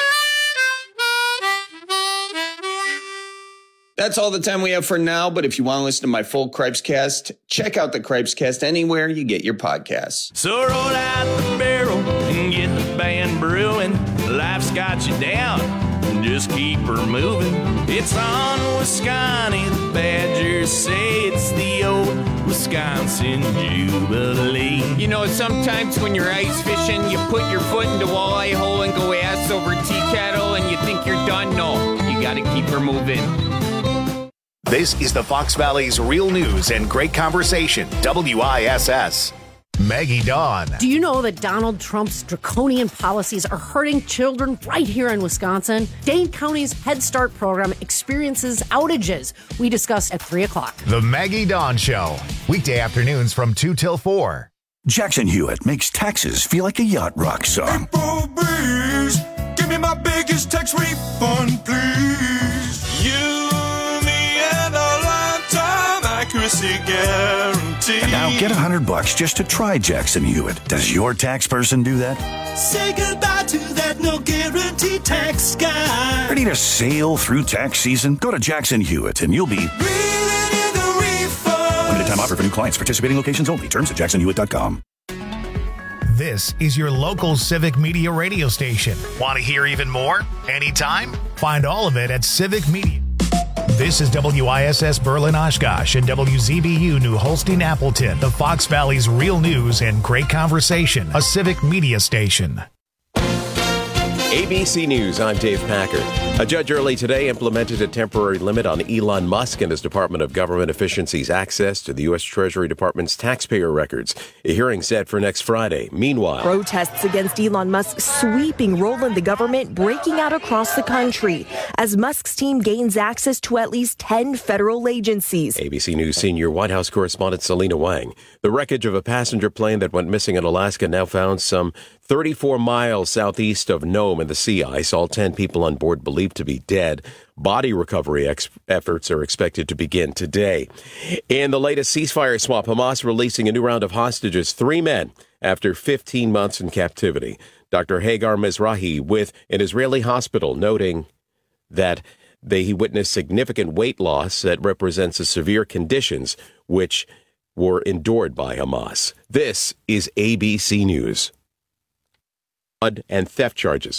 That's all the time we have for now, but if you want to listen to my full Cripescast, check out the Cripescast anywhere you get your podcasts.
So roll out the barrel and get the band brewing. Life's got you down, just keep her moving. It's on Wisconsin, the Badgers say it's the old Wisconsin Jubilee.
You know, sometimes when you're ice fishing, you put your foot in the walleye hole and go ass over tea kettle and you think you're done. No, you gotta keep her moving.
This is the Fox Valley's Real News and Great Conversation, W I S S.
Maggie Dawn.
Do you know that Donald Trump's draconian policies are hurting children right here in Wisconsin? Dane County's Head Start program experiences outages. We discuss at three o'clock.
The Maggie Dawn Show. Weekday afternoons from two till four.
Jackson Hewitt makes taxes feel like a yacht rock song.
April breeze, give me my biggest tax refund, please. You, me, and a lifetime accuracy guarantee.
And now get a hundred bucks just to try Jackson Hewitt. Does your tax person do that?
Say goodbye to that no guarantee tax guy.
Ready to sail through tax season? Go to Jackson Hewitt and you'll be limited time offer for new clients. Participating locations only. Terms at jackson hewitt dot com.
This is your local Civic Media radio station. Want to hear even more? Anytime? Find all of it at Civic Media. This is W I S S Berlin Oshkosh and W Z B U New Holstein Appleton, the Fox Valley's real news and great conversation, a Civic Media station.
A B C News, I'm Dave Packard. A judge early today implemented a temporary limit on Elon Musk and his Department of Government Efficiency's access to the U S Treasury Department's taxpayer records. A hearing set for next Friday. Meanwhile,
protests against Elon Musk's sweeping role in the government breaking out across the country as Musk's team gains access to at least ten federal agencies.
A B C News senior White House correspondent Selena Wang. The wreckage of a passenger plane that went missing in Alaska now found some thirty-four miles southeast of Nome in the sea ice. All ten people on board believed to be dead. Body recovery ex- efforts are expected to begin today. In the latest ceasefire swap, Hamas releasing a new round of hostages, three men, after fifteen months in captivity. Doctor Hagar Mizrahi with an Israeli hospital noting that they he witnessed significant weight loss that represents the severe conditions which were endured by Hamas. This is A B C News. And theft charges